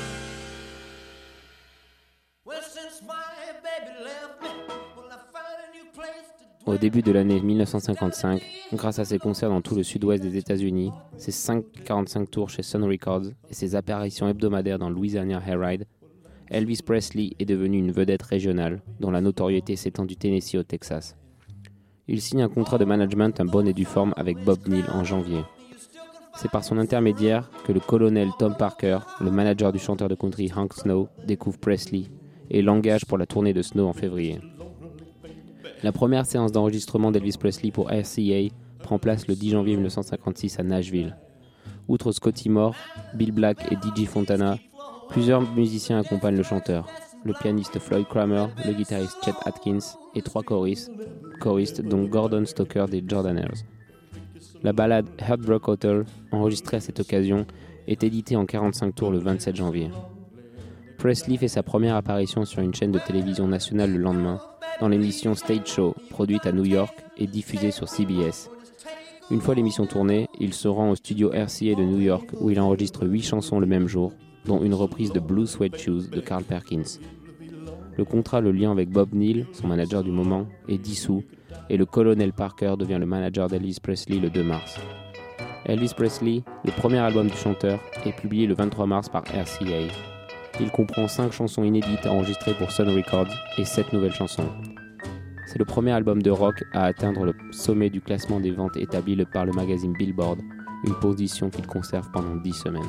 Well, since my baby left me, well, I found a new place to Au début de l'année mille neuf cent cinquante-cinq, grâce à ses concerts dans tout le sud-ouest des États-Unis, ses cinq quarante-cinq tours chez Sun Records et ses apparitions hebdomadaires dans Louisiana Hayride, Elvis Presley est devenu une vedette régionale dont la notoriété s'étend du Tennessee au Texas. Il signe un contrat de management en bonne et due forme avec Bob Neal en janvier. C'est par son intermédiaire que le colonel Tom Parker, le manager du chanteur de country Hank Snow, découvre Presley et l'engage pour la tournée de Snow en février. La première séance d'enregistrement d'Elvis Presley pour R C A prend place le dix janvier mille neuf cent cinquante-six à Nashville. Outre Scotty Moore, Bill Black et D J Fontana, Plusieurs musiciens accompagnent le chanteur, le pianiste Floyd Cramer, le guitariste Chet Atkins et trois choristes, choristes dont Gordon Stoker des Jordanaires. La ballade Heartbreak Hotel, enregistrée à cette occasion, est éditée en quarante-cinq tours le vingt-sept janvier. Presley fait sa première apparition sur une chaîne de télévision nationale le lendemain, dans l'émission Stage Show, produite à New York et diffusée sur C B S. Une fois l'émission tournée, il se rend au studio R C A de New York où il enregistre huit chansons le même jour, dont une reprise de Blue Suede Shoes de Carl Perkins. Le contrat le liant avec Bob Neal, son manager du moment, est dissous et le colonel Parker devient le manager d'Elvis Presley le deux mars. Elvis Presley, le premier album du chanteur, est publié le vingt-trois mars par R C A. Il comprend cinq chansons inédites enregistrées pour Sun Records et sept nouvelles chansons. C'est le premier album de rock à atteindre le sommet du classement des ventes établi par le magazine Billboard, une position qu'il conserve pendant dix semaines.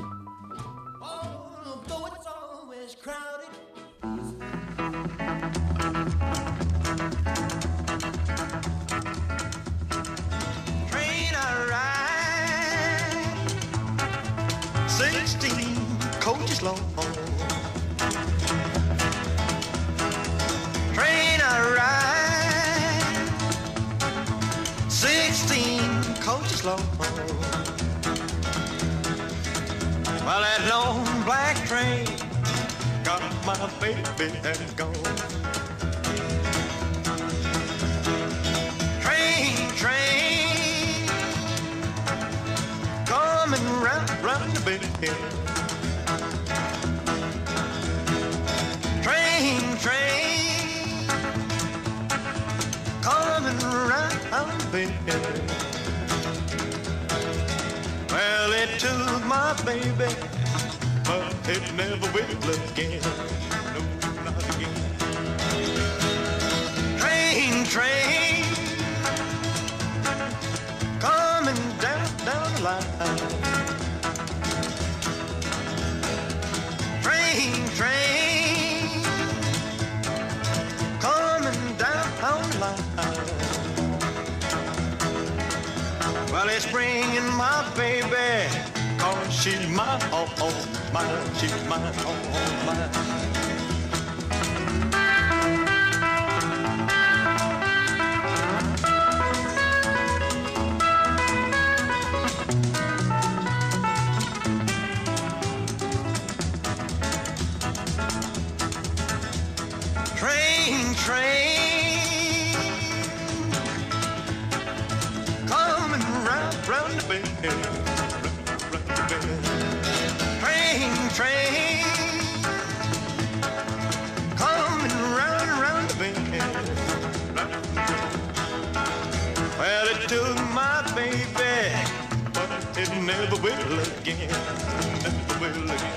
Train I ride, sixteen coaches long. Well, that long black train got my baby and gone. Train, train, coming round, round the bend. Train, train, coming round the bend. Well, it took my baby, but it never will again. No, not again. Train, train, coming down, down the line. Train, train, coming down the line. Well, it's bringing my baby, cause she's my all, all mine, she's mine, all, all mine. Train, train, coming round, round the bend, round the bend. Train, train, coming round, round the bend, round the bend. Well, it took my baby, but it never will again, never will again.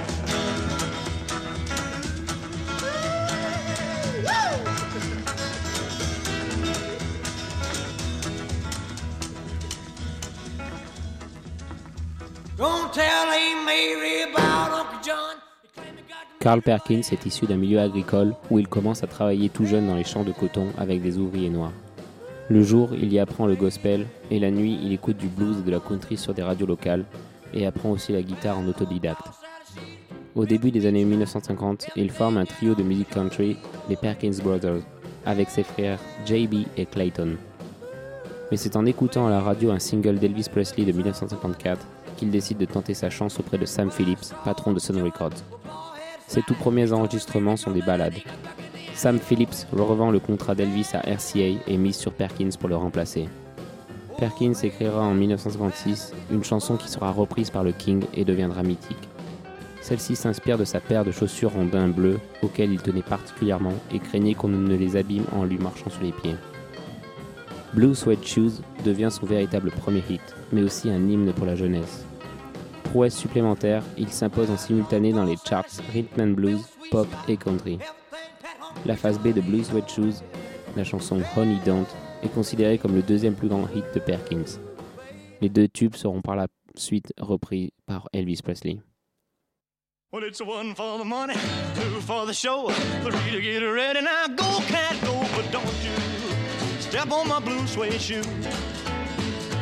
Carl Perkins est issu d'un milieu agricole où il commence à travailler tout jeune dans les champs de coton avec des ouvriers noirs. Le jour, il y apprend le gospel et la nuit, il écoute du blues et de la country sur des radios locales et apprend aussi la guitare en autodidacte. Au début des années mille neuf cent cinquante, il forme un trio de musique country, les Perkins Brothers, avec ses frères J B et Clayton. Mais c'est en écoutant à la radio un single d'Elvis Presley de mille neuf cent cinquante-quatre qu'il décide de tenter sa chance auprès de Sam Phillips, patron de Sun Records. Ses tout premiers enregistrements sont des ballades. Sam Phillips revend le contrat d'Elvis à R C A et mise sur Perkins pour le remplacer. Perkins écrira en mille neuf cent cinquante-six une chanson qui sera reprise par le King et deviendra mythique. Celle-ci s'inspire de sa paire de chaussures en daim bleu auxquelles il tenait particulièrement et craignait qu'on ne les abîme en lui marchant sous les pieds. Blue Suede Shoes devient son véritable premier hit, mais aussi un hymne pour la jeunesse. Prouesse supplémentaire, il s'impose en simultané dans les charts Rhythm and Blues, Pop et Country. La phase B de Blue Suede Shoes, la chanson Honey Don't, est considérée comme le deuxième plus grand hit de Perkins. Les deux tubes seront par la suite repris par Elvis Presley. Well, it's one for the money, two for the show, three to get ready. Now go, cat, go, but don't you step on my blue suede shoe.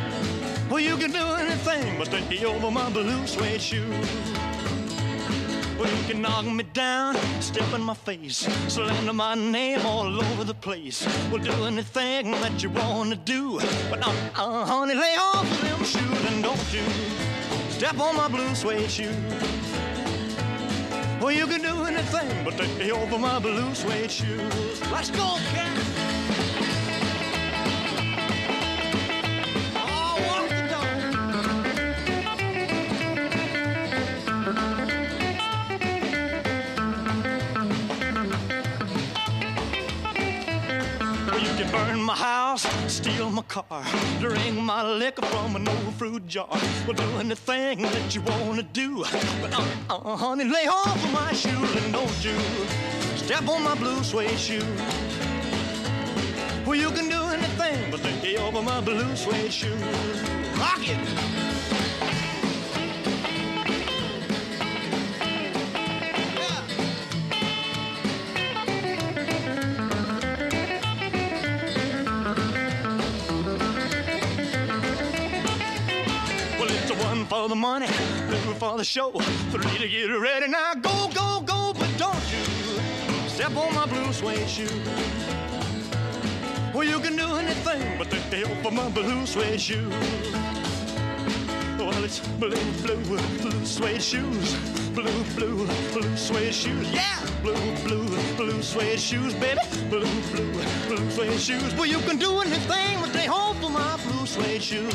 Well, you can do anything but stay over my blue suede shoe. Well, you can knock me down, step in my face, slander my name all over the place. Well, do anything that you wanna do, but uh, uh, honey, lay off them shoes and don't you step on my blue suede shoe. Well, you can do anything but lay over my blue suede shoes. Let's go, cat. Burn my house, steal my car, drink my liquor from an old fruit jar. Well, do anything that you wanna do, but uh, uh, honey, lay off of my shoes and don't you step on my blue suede shoe. Well, you can do anything but lay off of my blue suede shoe. Rock it! For the money, two for the show, three to get ready. Now go, go, go, but don't you step on my blue suede shoe. Well, you can do anything but the hell for my blue suede shoe. Well, it's blue, blue, blue suede shoes, blue, blue, blue suede shoes. Yeah, blue, blue, blue suede shoes, baby, blue, blue, blue suede shoes. Well, you can do anything but they hold for my blue suede shoes.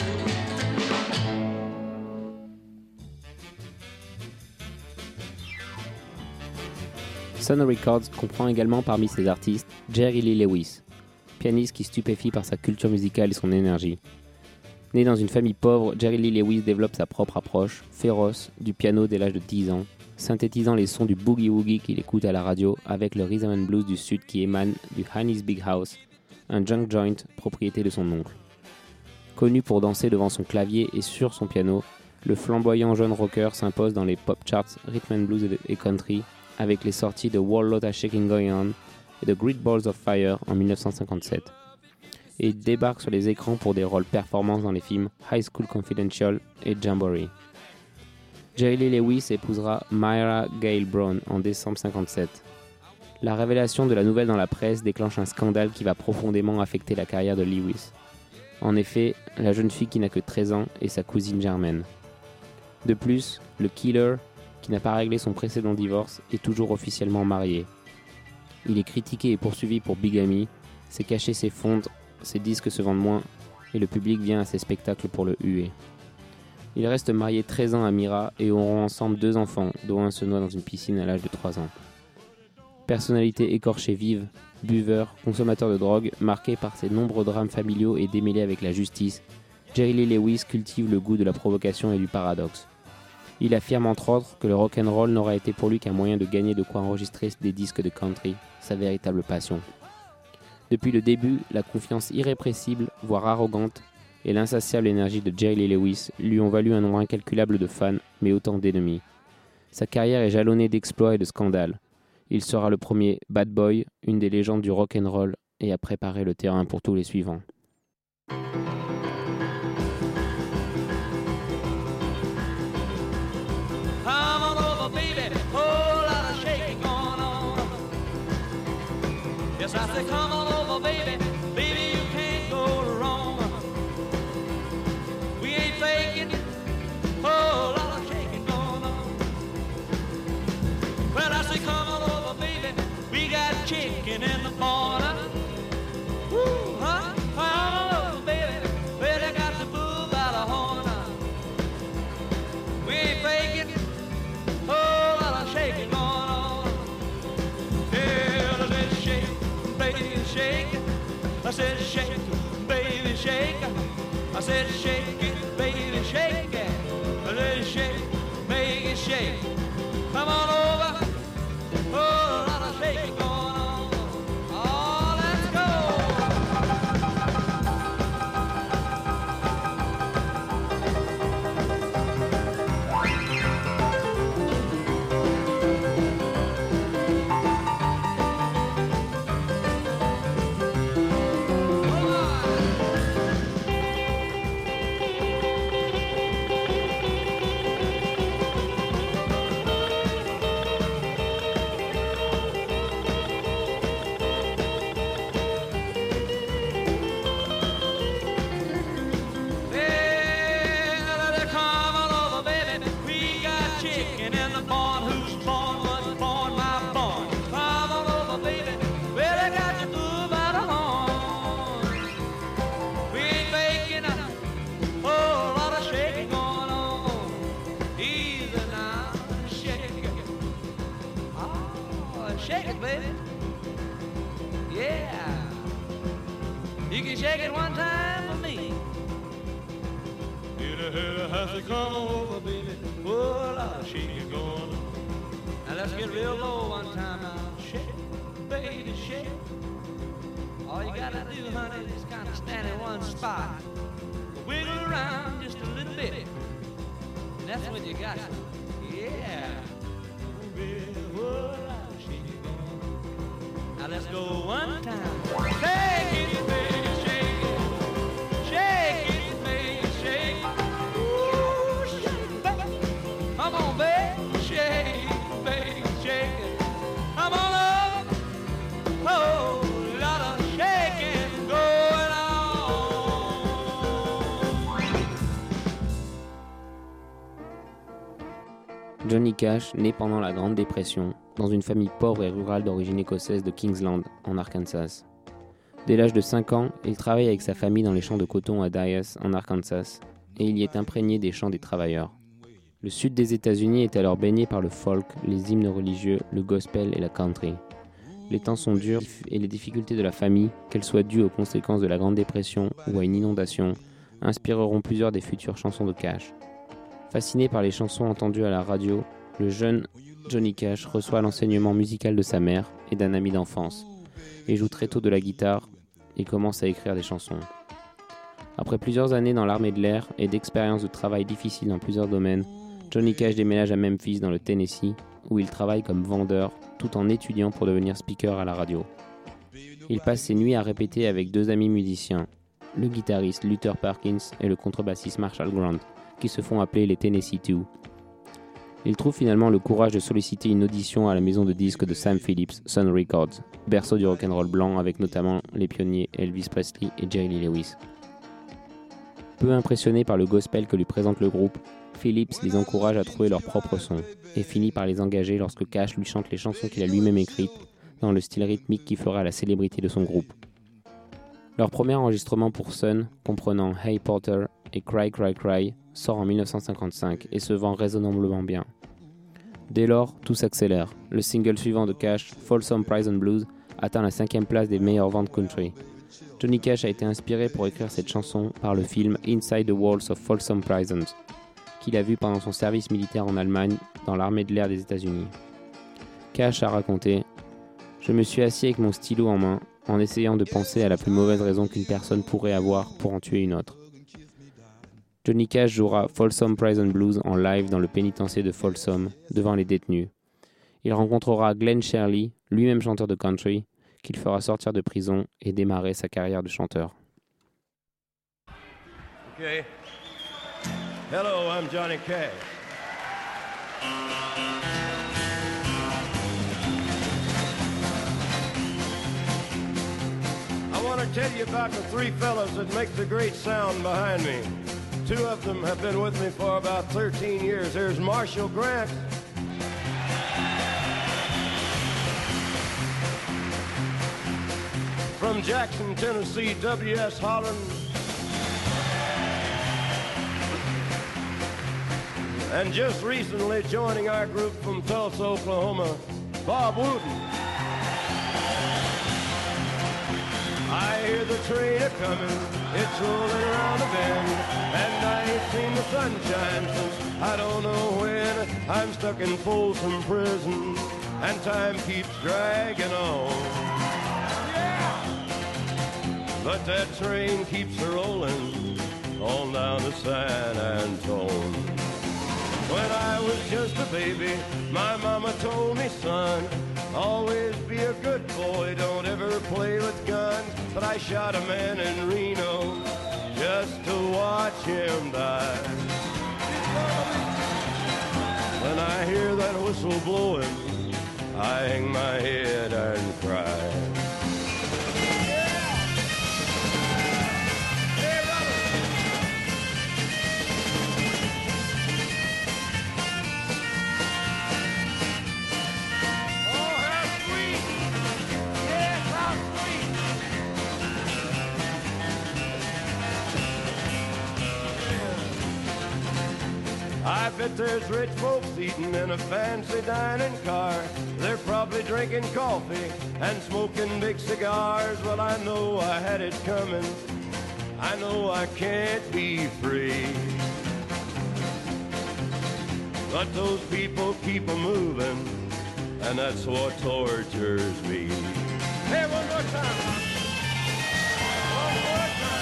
Sun Records comprend également parmi ses artistes Jerry Lee Lewis, pianiste qui stupéfie par sa culture musicale et son énergie. Né dans une famille pauvre, Jerry Lee Lewis développe sa propre approche, féroce, du piano dès l'âge de dix ans, synthétisant les sons du boogie-woogie qu'il écoute à la radio avec le rhythm and blues du sud qui émane du Honey's Big House, un junk joint propriété de son oncle. Connu pour danser devant son clavier et sur son piano, le flamboyant jeune rocker s'impose dans les pop charts rhythm and blues et country, avec les sorties de Whole Lotta Shaking Going On et de Great Balls of Fire en dix-neuf cent cinquante-sept. Et il débarque sur les écrans pour des rôles performants dans les films High School Confidential et Jamboree. Jerry Lee Lewis épousera Myra Gale Brown en décembre cinquante-sept. La révélation de la nouvelle dans la presse déclenche un scandale qui va profondément affecter la carrière de Lewis. En effet, la jeune fille qui n'a que treize ans est sa cousine germaine. De plus, le killer, qui n'a pas réglé son précédent divorce, est toujours officiellement marié. Il est critiqué et poursuivi pour bigamie, ses cachets s'effondrent, ses disques se vendent moins, et le public vient à ses spectacles pour le huer. Il reste marié treize ans à Myra et auront ensemble deux enfants, dont un se noie dans une piscine à l'âge de trois ans. Personnalité écorchée vive, buveur, consommateur de drogue, marqué par ses nombreux drames familiaux et démêlé avec la justice, Jerry Lee Lewis cultive le goût de la provocation et du paradoxe. Il affirme entre autres que le rock'n'roll n'aura été pour lui qu'un moyen de gagner de quoi enregistrer des disques de country, sa véritable passion. Depuis le début, la confiance irrépressible, voire arrogante, et l'insatiable énergie de Jerry Lee Lewis lui ont valu un nombre incalculable de fans, mais autant d'ennemis. Sa carrière est jalonnée d'exploits et de scandales. Il sera le premier bad boy, une des légendes du rock'n'roll, et a préparé le terrain pour tous les suivants. Yes, I say, come on over, baby. Baby, you can't go wrong. We ain't faking. Oh, lot of shaking going on. Well, I say, come on over, baby. We got chicken in the corner. Woo, huh? Come on over, baby. Well, I got the bull by the horn. We ain't faking. Oh, lot of shaking going on. Yeah, let's shake. Baby, shake it. I said shake it, baby, shake it. I said shake it, baby, shake it. I said shake, make it shake. Come on over. Oh, a lot of shaking going on. Oh, let's go. shake it, baby. Yeah. You can shake it one time for me. Hit a hit a has to come over, baby. Oh, Lord, shake it going. Now let's get real low one time now. Shake it, baby, shake it. All you gotta do, honey, is kind of stand in one spot. Wiggle around just a little bit. And that's when you got it. Yeah. Now let's go one time. Shake it, baby, shake it. Shake it, baby, shake it. Ooh, shake it, baby. Come on, baby, shake it, baby, shake it. Come on up. Oh, lot of shaking going on. Johnny Cash naît pendant la Grande Dépression, dans une famille pauvre et rurale d'origine écossaise de Kingsland, en Arkansas. Dès l'âge de cinq ans, il travaille avec sa famille dans les champs de coton à Dyess, en Arkansas, et il y est imprégné des chants des travailleurs. Le sud des États-Unis est alors baigné par le folk, les hymnes religieux, le gospel et la country. Les temps sont durs et les difficultés de la famille, qu'elles soient dues aux conséquences de la Grande Dépression ou à une inondation, inspireront plusieurs des futures chansons de Cash. Fasciné par les chansons entendues à la radio, le jeune Johnny Cash reçoit l'enseignement musical de sa mère et d'un ami d'enfance, et joue très tôt de la guitare et commence à écrire des chansons. Après plusieurs années dans l'armée de l'air et d'expériences de travail difficiles dans plusieurs domaines, Johnny Cash déménage à Memphis dans le Tennessee, où il travaille comme vendeur tout en étudiant pour devenir speaker à la radio. Il passe ses nuits à répéter avec deux amis musiciens, le guitariste Luther Perkins et le contrebassiste Marshall Grant, qui se font appeler les Tennessee Two. Il trouve finalement le courage de solliciter une audition à la maison de disques de Sam Phillips, Sun Records, berceau du rock'n'roll blanc avec notamment les pionniers Elvis Presley et Jerry Lee Lewis. Peu impressionné par le gospel que lui présente le groupe, Phillips les encourage à trouver leur propre son et finit par les engager lorsque Cash lui chante les chansons qu'il a lui-même écrites dans le style rythmique qui fera la célébrité de son groupe. Leur premier enregistrement pour Sun, comprenant Hey Porter et Cry Cry Cry, sort en dix-neuf cent cinquante-cinq et se vend raisonnablement bien. Dès lors, tout s'accélère. Le single suivant de Cash, Folsom Prison Blues, atteint la cinquième place des meilleures ventes country. Johnny Cash a été inspiré pour écrire cette chanson par le film Inside the Walls of Folsom Prisons, qu'il a vu pendant son service militaire en Allemagne dans l'armée de l'air des États-Unis. Cash a raconté « Je me suis assis avec mon stylo en main, en essayant de penser à la plus mauvaise raison qu'une personne pourrait avoir pour en tuer une autre. » Johnny Cash jouera Folsom Prison Blues en live dans le pénitencier de Folsom, devant les détenus. Il rencontrera Glenn Shirley, lui-même chanteur de country, qu'il fera sortir de prison et démarrer sa carrière de chanteur. Okay. Hello, I'm Johnny Cash. I want to tell you about the three fellas that make the great sound behind me. Two of them have been with me for about thirteen years. There's Marshall Grant. From Jackson, Tennessee, W S Holland. And just recently joining our group from Tulsa, Oklahoma, Bob Wooten. I hear the train a-comin', it's rolling around the bend, and I ain't seen the sunshine since I don't know when. I'm stuck in Folsom Prison, and time keeps dragging on. But that train keeps a-rollin' on down to San Antone. When I was just a baby, my mama told me, son, always be a good boy, don't ever play with guns. But I shot a man in Reno just to watch him die. When I hear that whistle blowing, I hang my head and cry. I've bet there's rich folks eating in a fancy dining car. They're probably drinking coffee and smoking big cigars. Well, I know I had it coming. I know I can't be free. But those people keep a moving, and that's what tortures me. Hey, one more time. One more time.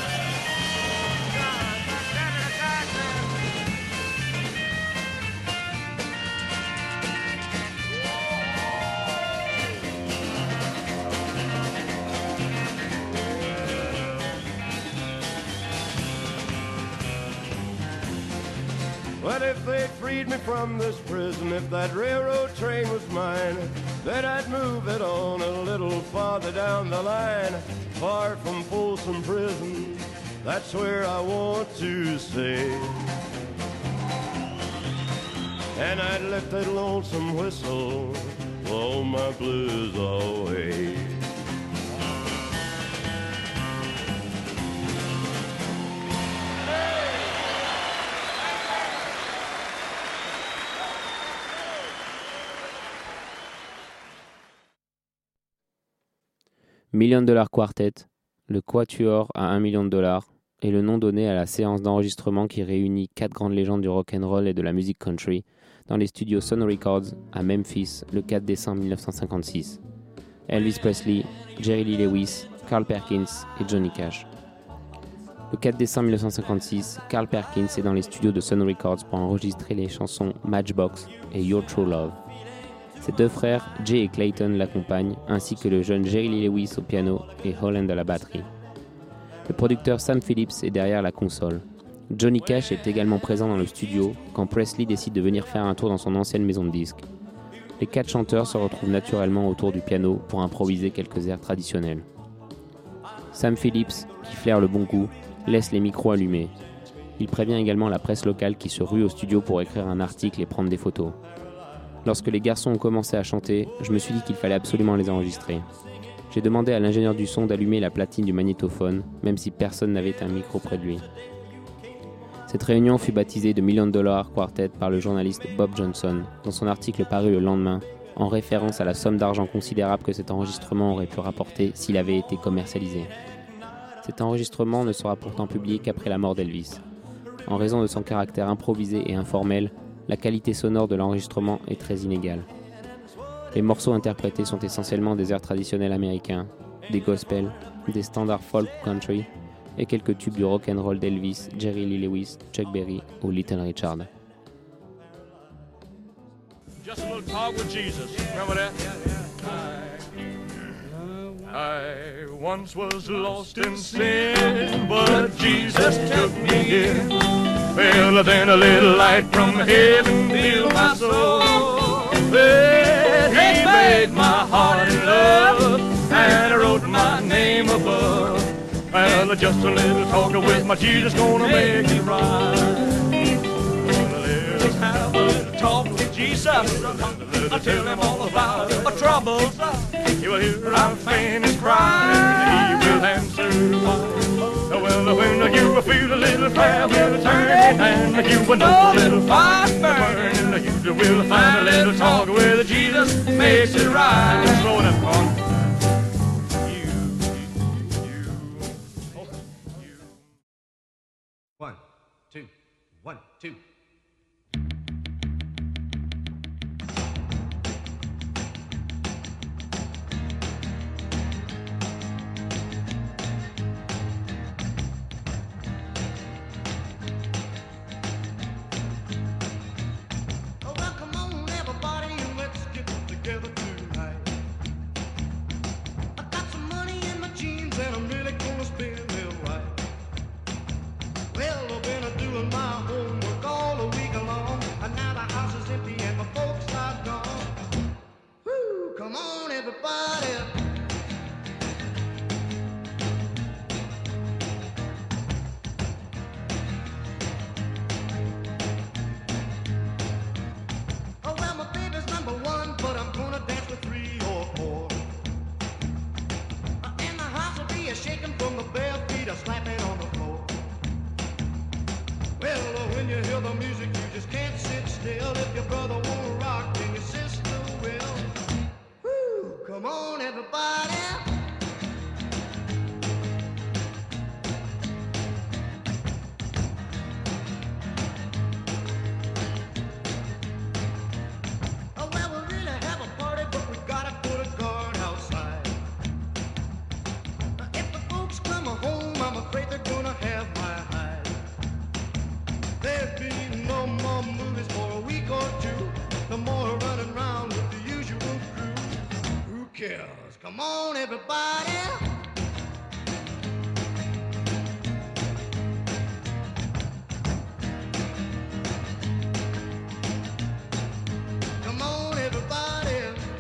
Well, if they freed me from this prison, if that railroad train was mine, then I'd move it on a little farther down the line, far from Folsom Prison. That's where I want to stay. And I'd let that lonesome whistle blow my blues away. Million Dollar Quartet, le Quatuor à un million de dollars, est le nom donné à la séance d'enregistrement qui réunit quatre grandes légendes du rock'n'roll et de la musique country dans les studios Sun Records à Memphis le quatre décembre mille neuf cent cinquante-six. Elvis Presley, Jerry Lee Lewis, Carl Perkins et Johnny Cash. Le quatre décembre mille neuf cent cinquante-six, Carl Perkins est dans les studios de Sun Records pour enregistrer les chansons Matchbox et Your True Love. Ses deux frères, Jay et Clayton, l'accompagnent, ainsi que le jeune Jerry Lee Lewis au piano et Holland à la batterie. Le producteur Sam Phillips est derrière la console. Johnny Cash est également présent dans le studio quand Presley décide de venir faire un tour dans son ancienne maison de disques. Les quatre chanteurs se retrouvent naturellement autour du piano pour improviser quelques airs traditionnels. Sam Phillips, qui flaire le bon goût, laisse les micros allumés. Il prévient également la presse locale qui se rue au studio pour écrire un article et prendre des photos. Lorsque les garçons ont commencé à chanter, je me suis dit qu'il fallait absolument les enregistrer. J'ai demandé à l'ingénieur du son d'allumer la platine du magnétophone, même si personne n'avait un micro près de lui. Cette réunion fut baptisée de Million Dollar Quartet par le journaliste Bob Johnson, dans son article paru le lendemain, en référence à la somme d'argent considérable que cet enregistrement aurait pu rapporter s'il avait été commercialisé. Cet enregistrement ne sera pourtant publié qu'après la mort d'Elvis. En raison de son caractère improvisé et informel, la qualité sonore de l'enregistrement est très inégale. Les morceaux interprétés sont essentiellement des airs traditionnels américains, des gospels, des standards folk country et quelques tubes du rock and roll d'Elvis, Jerry Lee Lewis, Chuck Berry ou Little Richard. Just a little talk with Jesus. Remember that? I, I once was lost in sin, but Jesus took me in. Well, then a little light from heaven filled my soul. Well, he made my heart in love and wrote my name above. Well, just a little talk with my Jesus gonna make it right. Let's have a little talk with Jesus. I'll tell him all about our troubles. He will hear our faintest cry and he will answer why. Well, when you feel a little fire will turn and you will know a little fire burn, you will find a little talk with Jesus makes it right. Slow it up, on. One, two, one, two. Oh, well, my baby's number one, but I'm gonna dance Come on, everybody. Come on, everybody.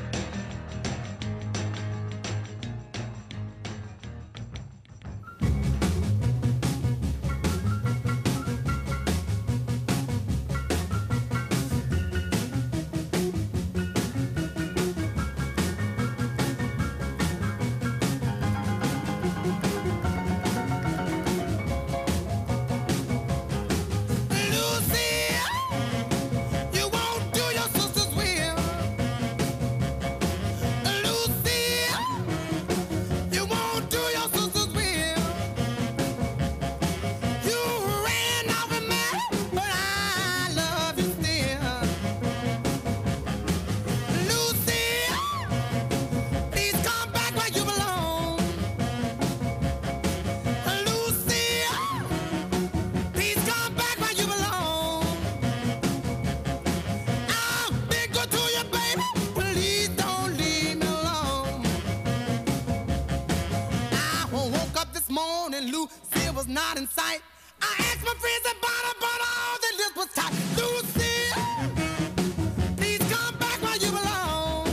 Lucille was not in sight. I asked my friends about her, but all the list was tight. Lucille, please come back where you belong.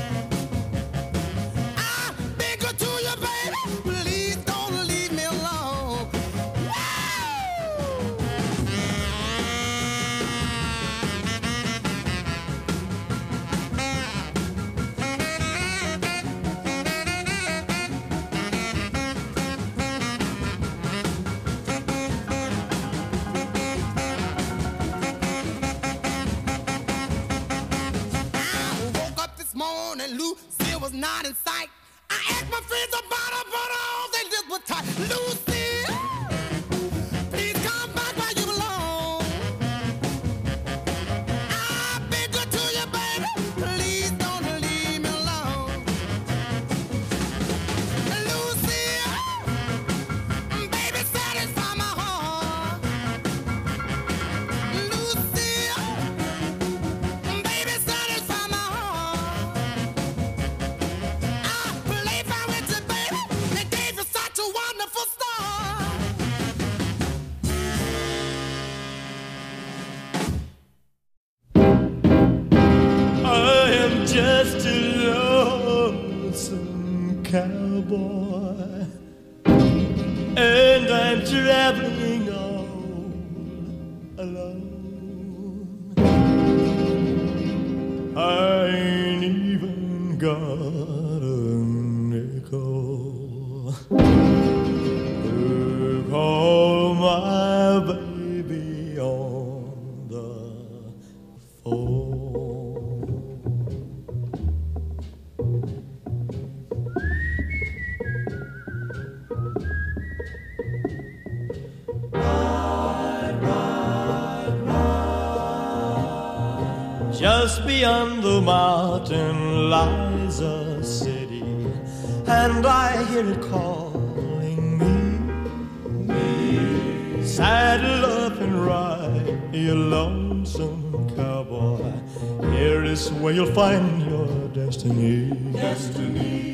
I beg her to you, baby, please don't leave me alone. Morning, Lucille was not in sight. I asked my friends about her, but all they did was tight. Lucille, please come back where you belong. I beg her to you, baby, please don't leave me alone. Lucille, baby, satisfy my heart. Lucille, baby, satisfy my heart. Just a lonesome cowboy, and I'm traveling all alone. I ain't even got a nickel to call my baby on the phone. Just beyond the mountain lies a city, and I hear it calling me. me. Saddle up and ride, you lonesome cowboy. Here is where you'll find your destiny. Destiny.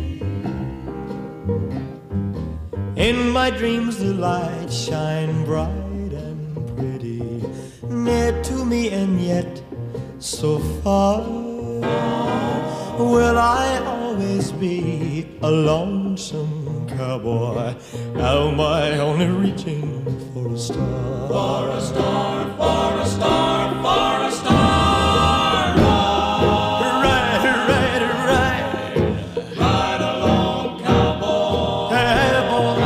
In my dreams the lights shine bright and pretty, near to me and yet so far. Will I always be a lonesome cowboy? Am I only reaching for a star? For a star, for a star, for a star. Right, right, right. Ride along, cowboy. Cowboy,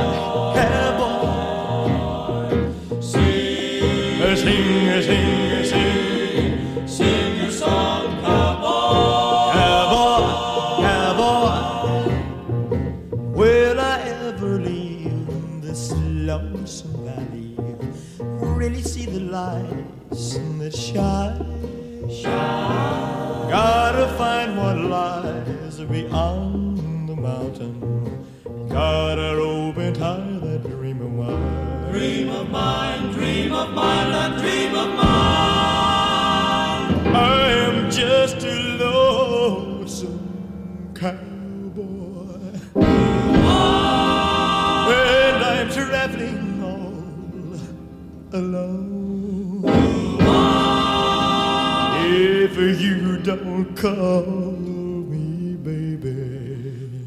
cowboy. Sing, sing, sing, sing. Sing your song, cowboy. Cowboy, cowboy. Will I ever leave this lonesome valley? Really see the lights that shine? Shine. Gotta find what lies beyond the mountain. Gotta open tight that dream of mine. Dream of mine, dream of mine, that dream of mine. I am just a lonesome cowboy. if you don't call me baby,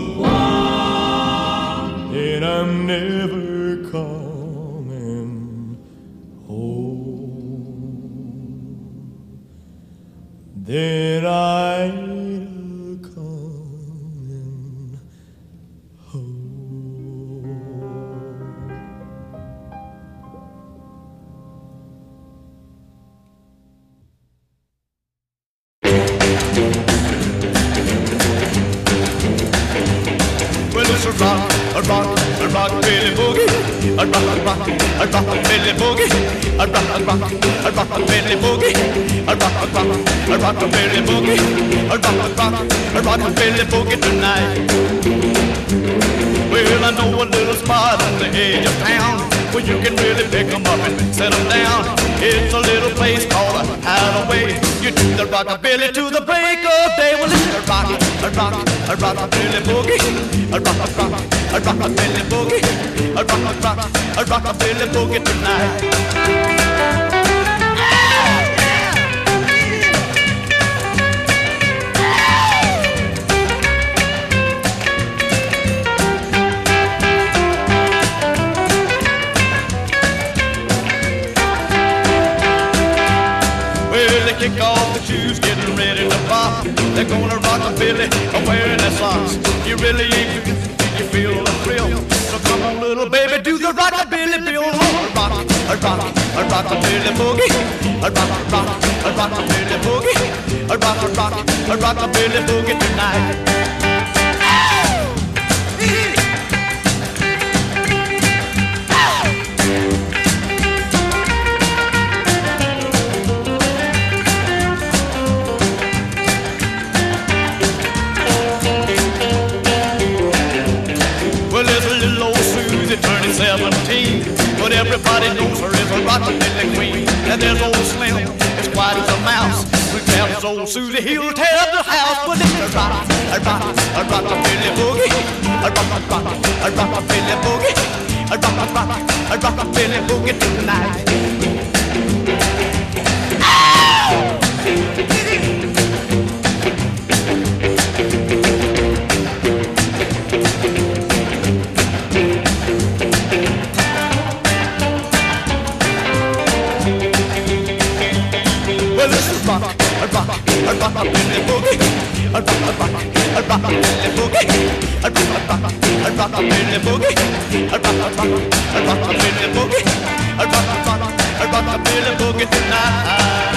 then I'm never coming home. Then I ain't coming home. Well, it's a rock, a rock, a rock, Billy Boogie. A rock, a rock, a rock, Billy Boogie. A rock, a rock, a rock, Billy Boogie. A rock, a rock, a rock, Billy Boogie. A rock, a rock, a rock, Billy Boogie tonight. Well, I know a little spot on the edge of town where you can really pick 'em up and set 'em down. It's a little place called a Hideaway. You do the rockabilly to the break of day. Well, it's a rock, a rock, a rockabilly boogie. A rock, a rock, a rockabilly boogie. A rock, a rock, a rockabilly boogie tonight. Kick off the shoes, getting ready to pop. They're gonna rock a Billy, wearing their socks. You really ain't, you feel the thrill. So come on, little baby, do the rockabilly Bill. A rock, a rock, a rockabilly boogie. A rock, a rock, a rockabilly boogie. A rock, a rock, a rockabilly boogie tonight. Turning seventeen, but everybody knows her as a rockabilly queen. And there's old Slim, as quiet as a mouse. We tell us old Susie, he'll tear the house. But it's a rock, a rock, a rockabilly boogie. A rock, a rock, a rockabilly boogie. A rock, a rock, a rockabilly boogie tonight. Rock, a rock, a rockabilly boogie. A rock, a rock, a rockabilly boogie. A rock, a rock, a rockabilly boogie. A rock, a rock, a rockabilly boogie. A rock, a rock, a rockabilly boogie tonight.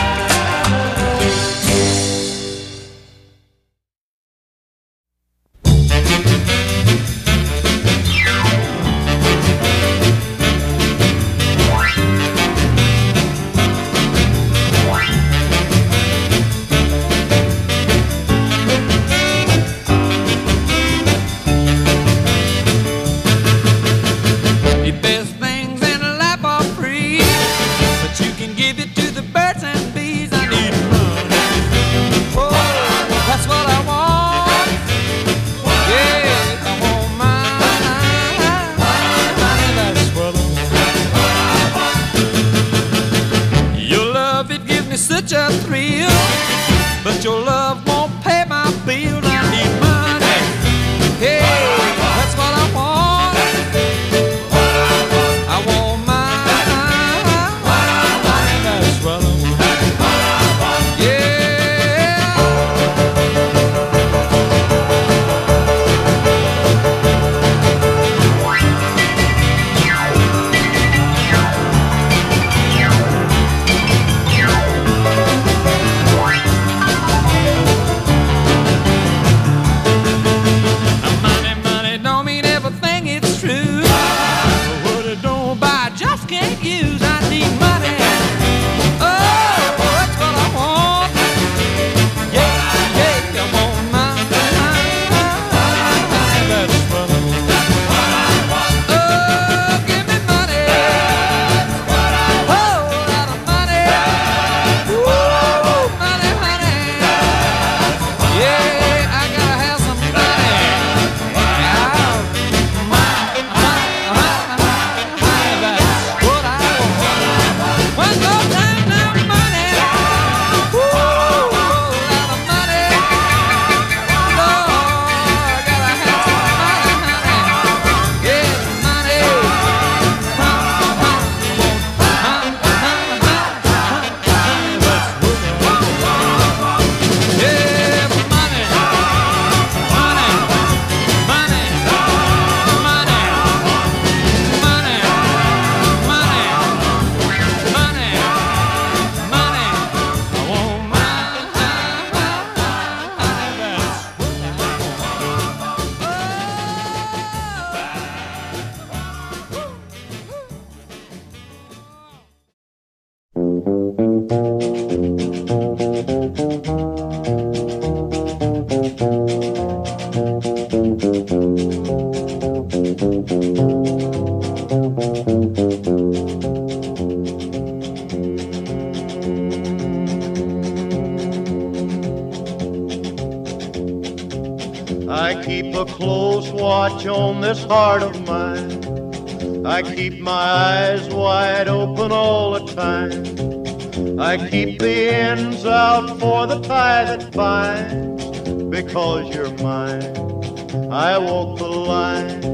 I keep a close watch on this heart of mine. I keep my eyes wide open all the time. I keep the ends out for the tie that binds. Because you're mine, I walk the line.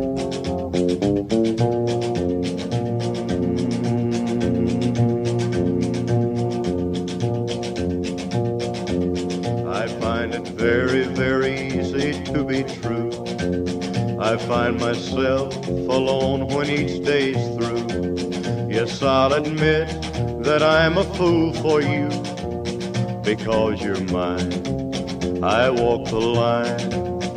I find it very, very easy to be true. I find myself alone when each day's through. Yes, I'll admit that I'm a fool for you. Because you're mine, I walk the line.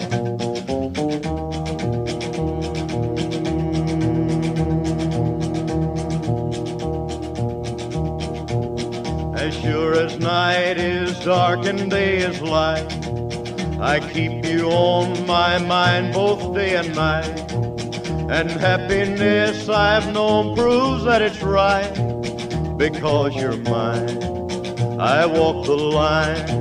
As sure as night is dark and day is light, I keep you on my mind both day and night. And happiness I've known proves that it's right. Because you're mine, I walk the line.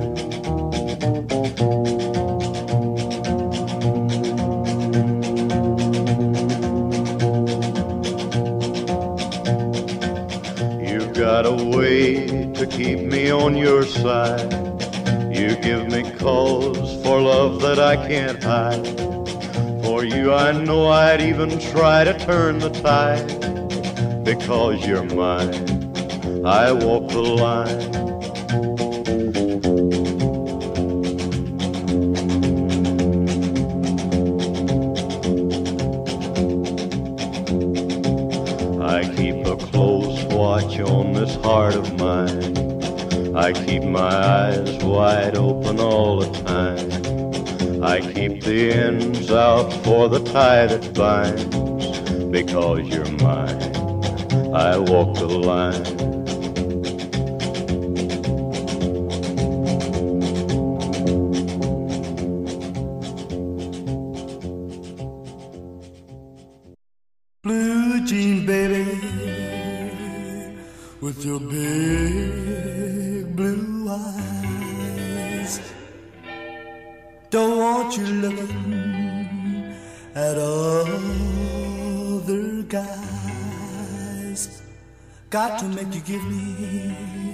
You've got a way to keep me on your side. You give me cause for love that I can't hide. For you I know I'd even try to turn the tide. Because you're mine, I walk the line. I keep a close watch on this heart of mine. I keep my eyes wide open all the time. I keep the ends out for the tie that binds. Because you're mine, I walk the line. Blue jean baby, with your big blue eyes, don't want you looking at other guys. Got to make you give me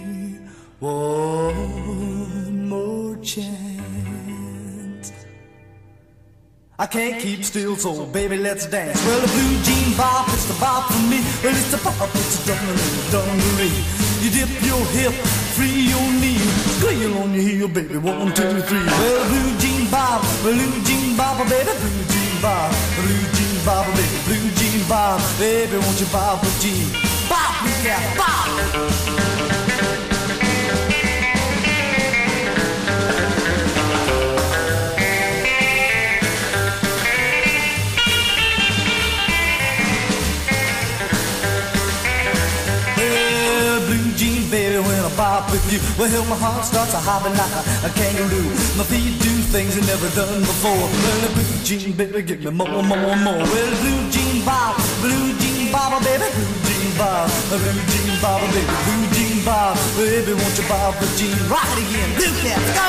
one more chance. I can't keep still, so baby, let's dance. Well, the blue jean bop, it's the bop for me. Well, it's the bop, it's the dungaree, dungaree. You dip your hip, free your knee, squeal on your heel, baby, one, two, three. Well, the blue jean bop, blue jean bop, baby, blue jean bop, blue jean bop, baby, blue jean bop, baby, won't you bop a jean? Bop, yeah, bop. Baby, when I bop with you, well, my heart starts a hopping like a, a kangaroo. My feet do things I've never done before. Well, the blue jean, baby, give me more, more, more. Well, the blue jean bop, blue jean bop, baby, blue jean bop, blue jean bop, baby, blue jean bop, baby, won't you bop the jean? Rock it again, blue cat, go!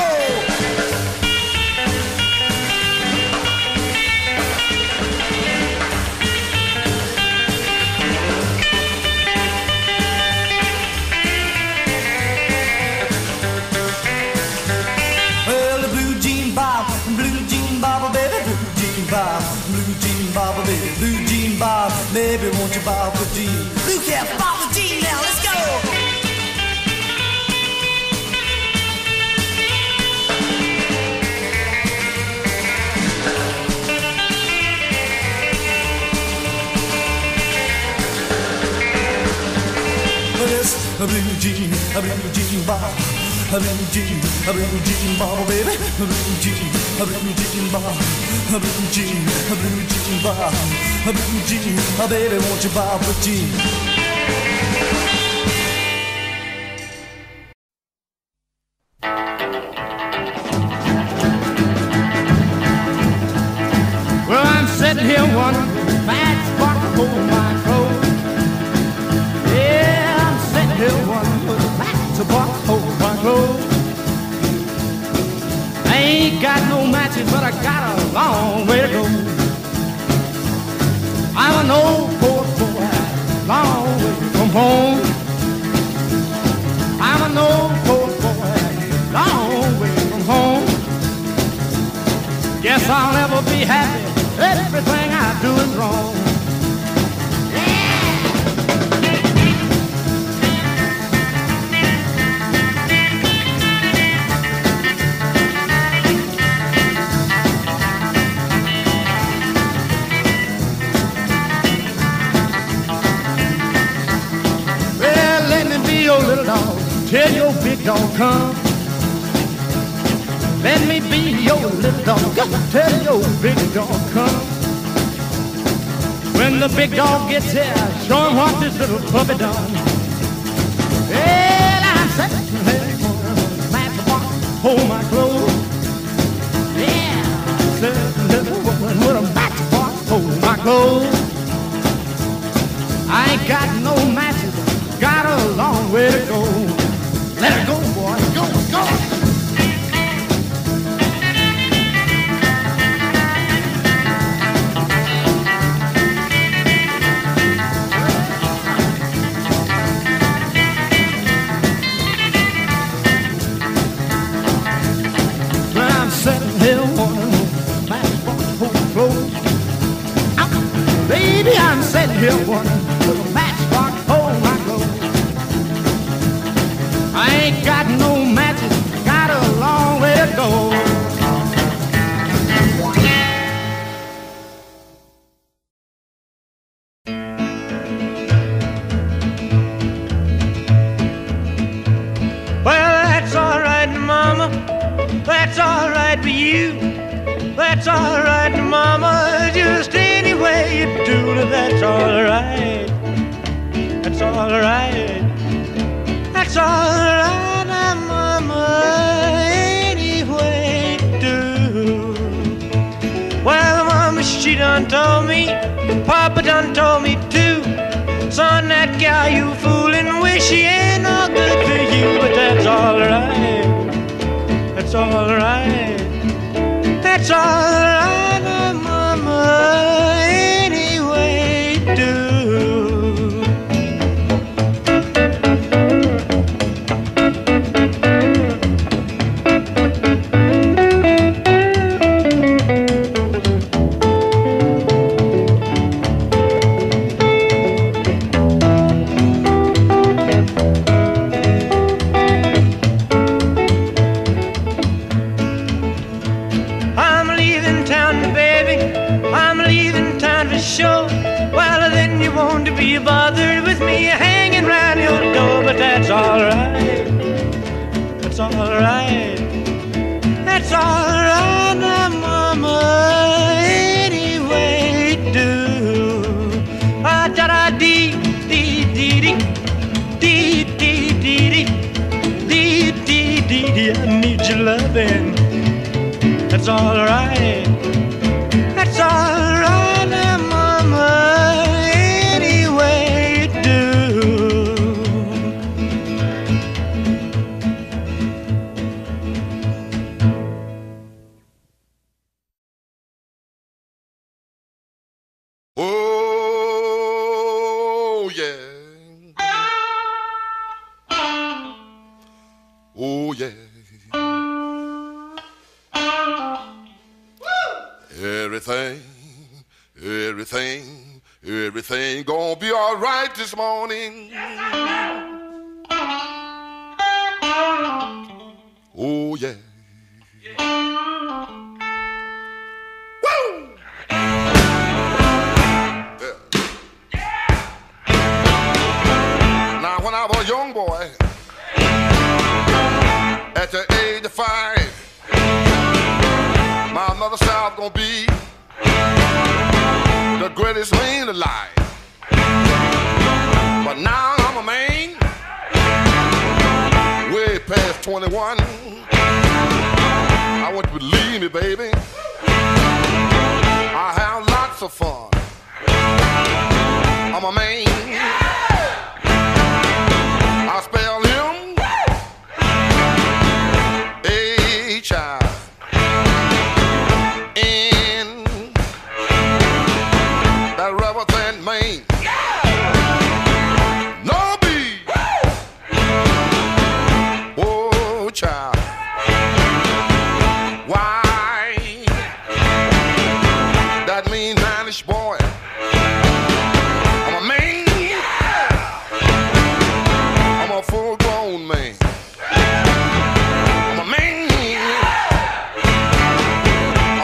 Blue jean bop, baby, blue jean bop, baby, won't you bop the jean? Blue cat, bop the jean now, let's go! Yes, a blue jean, a blue jean bop. A blue jean, a blue jean bop, baby. A blue jean, a blue jean bop. A blue jean, a blue jean bop. A blue jean, a baby, won't you bop a jean? Thank got no matches, but I got a long way to go. I'm an old poor boy, long way from home. I'm an old poor boy, long way from home. Guess I'll never be happy, everything I do is wrong. Your little dog, tell your big dog come. Let me be your little dog, tell your big dog come. When the big dog gets here, show him what this little puppy done. Well, I'm sitting here on my box, hold my clothes. Yeah, I'm sitting little woman with a matchbox, hold my clothes. I ain't got no matches, got a long way to go. Let her go, boy, go, go. When I'm sitting here wondering my matchbox hold close. Baby, I'm sitting here wondering will a matchbox hold my clothes. I ain't got no matches, got a long way to go. Well, that's all right, Mama. That's all right for you. That's all right, Mama. Just any way you do it, that's all right. That's all right. That's all right, Mama. Any way you do. Well, Mama, she done told me, Papa done told me too. Son, that gal you fooling with, she ain't no good for you. But that's all right. That's all right. That's all right, Mama. Any way you do. Sure, well then you won't be bothered with me hanging round your door, but that's all right. That's all right. That's all right, now, Mama. Any way you do. Ah, da da dee dee dee dee dee dee dee dee dee dee dee. I need your loving. That's all right. That's all right. Oh, yeah. Oh, yeah. Everything, everything, everything gonna be all right this morning. Oh, yeah. Woo! Now, when I was a young boy, at the age of five, my mother said I was gonna be the greatest man alive. But now I'm a man, way past twenty-one. I want you to believe me, baby. I have lots of fun. I'm a man. I spell him H I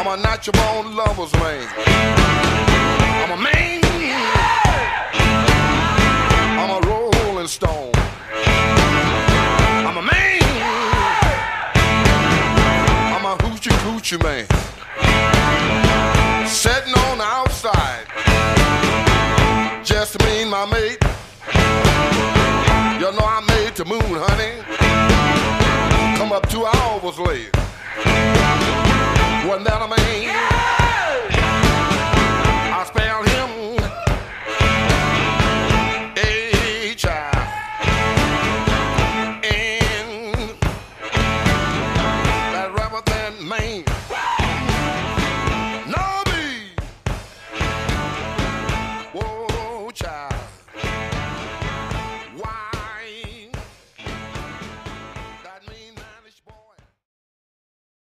a natural born lover's man. I'm a man. I'm a rolling stone. I'm a man. I'm a hoochie coochie man. Sitting on the outside, just me and my mate. You know I made the moon, honey. Come up two hours late. Wasn't that a man? I spelled him H I N. That rather than man.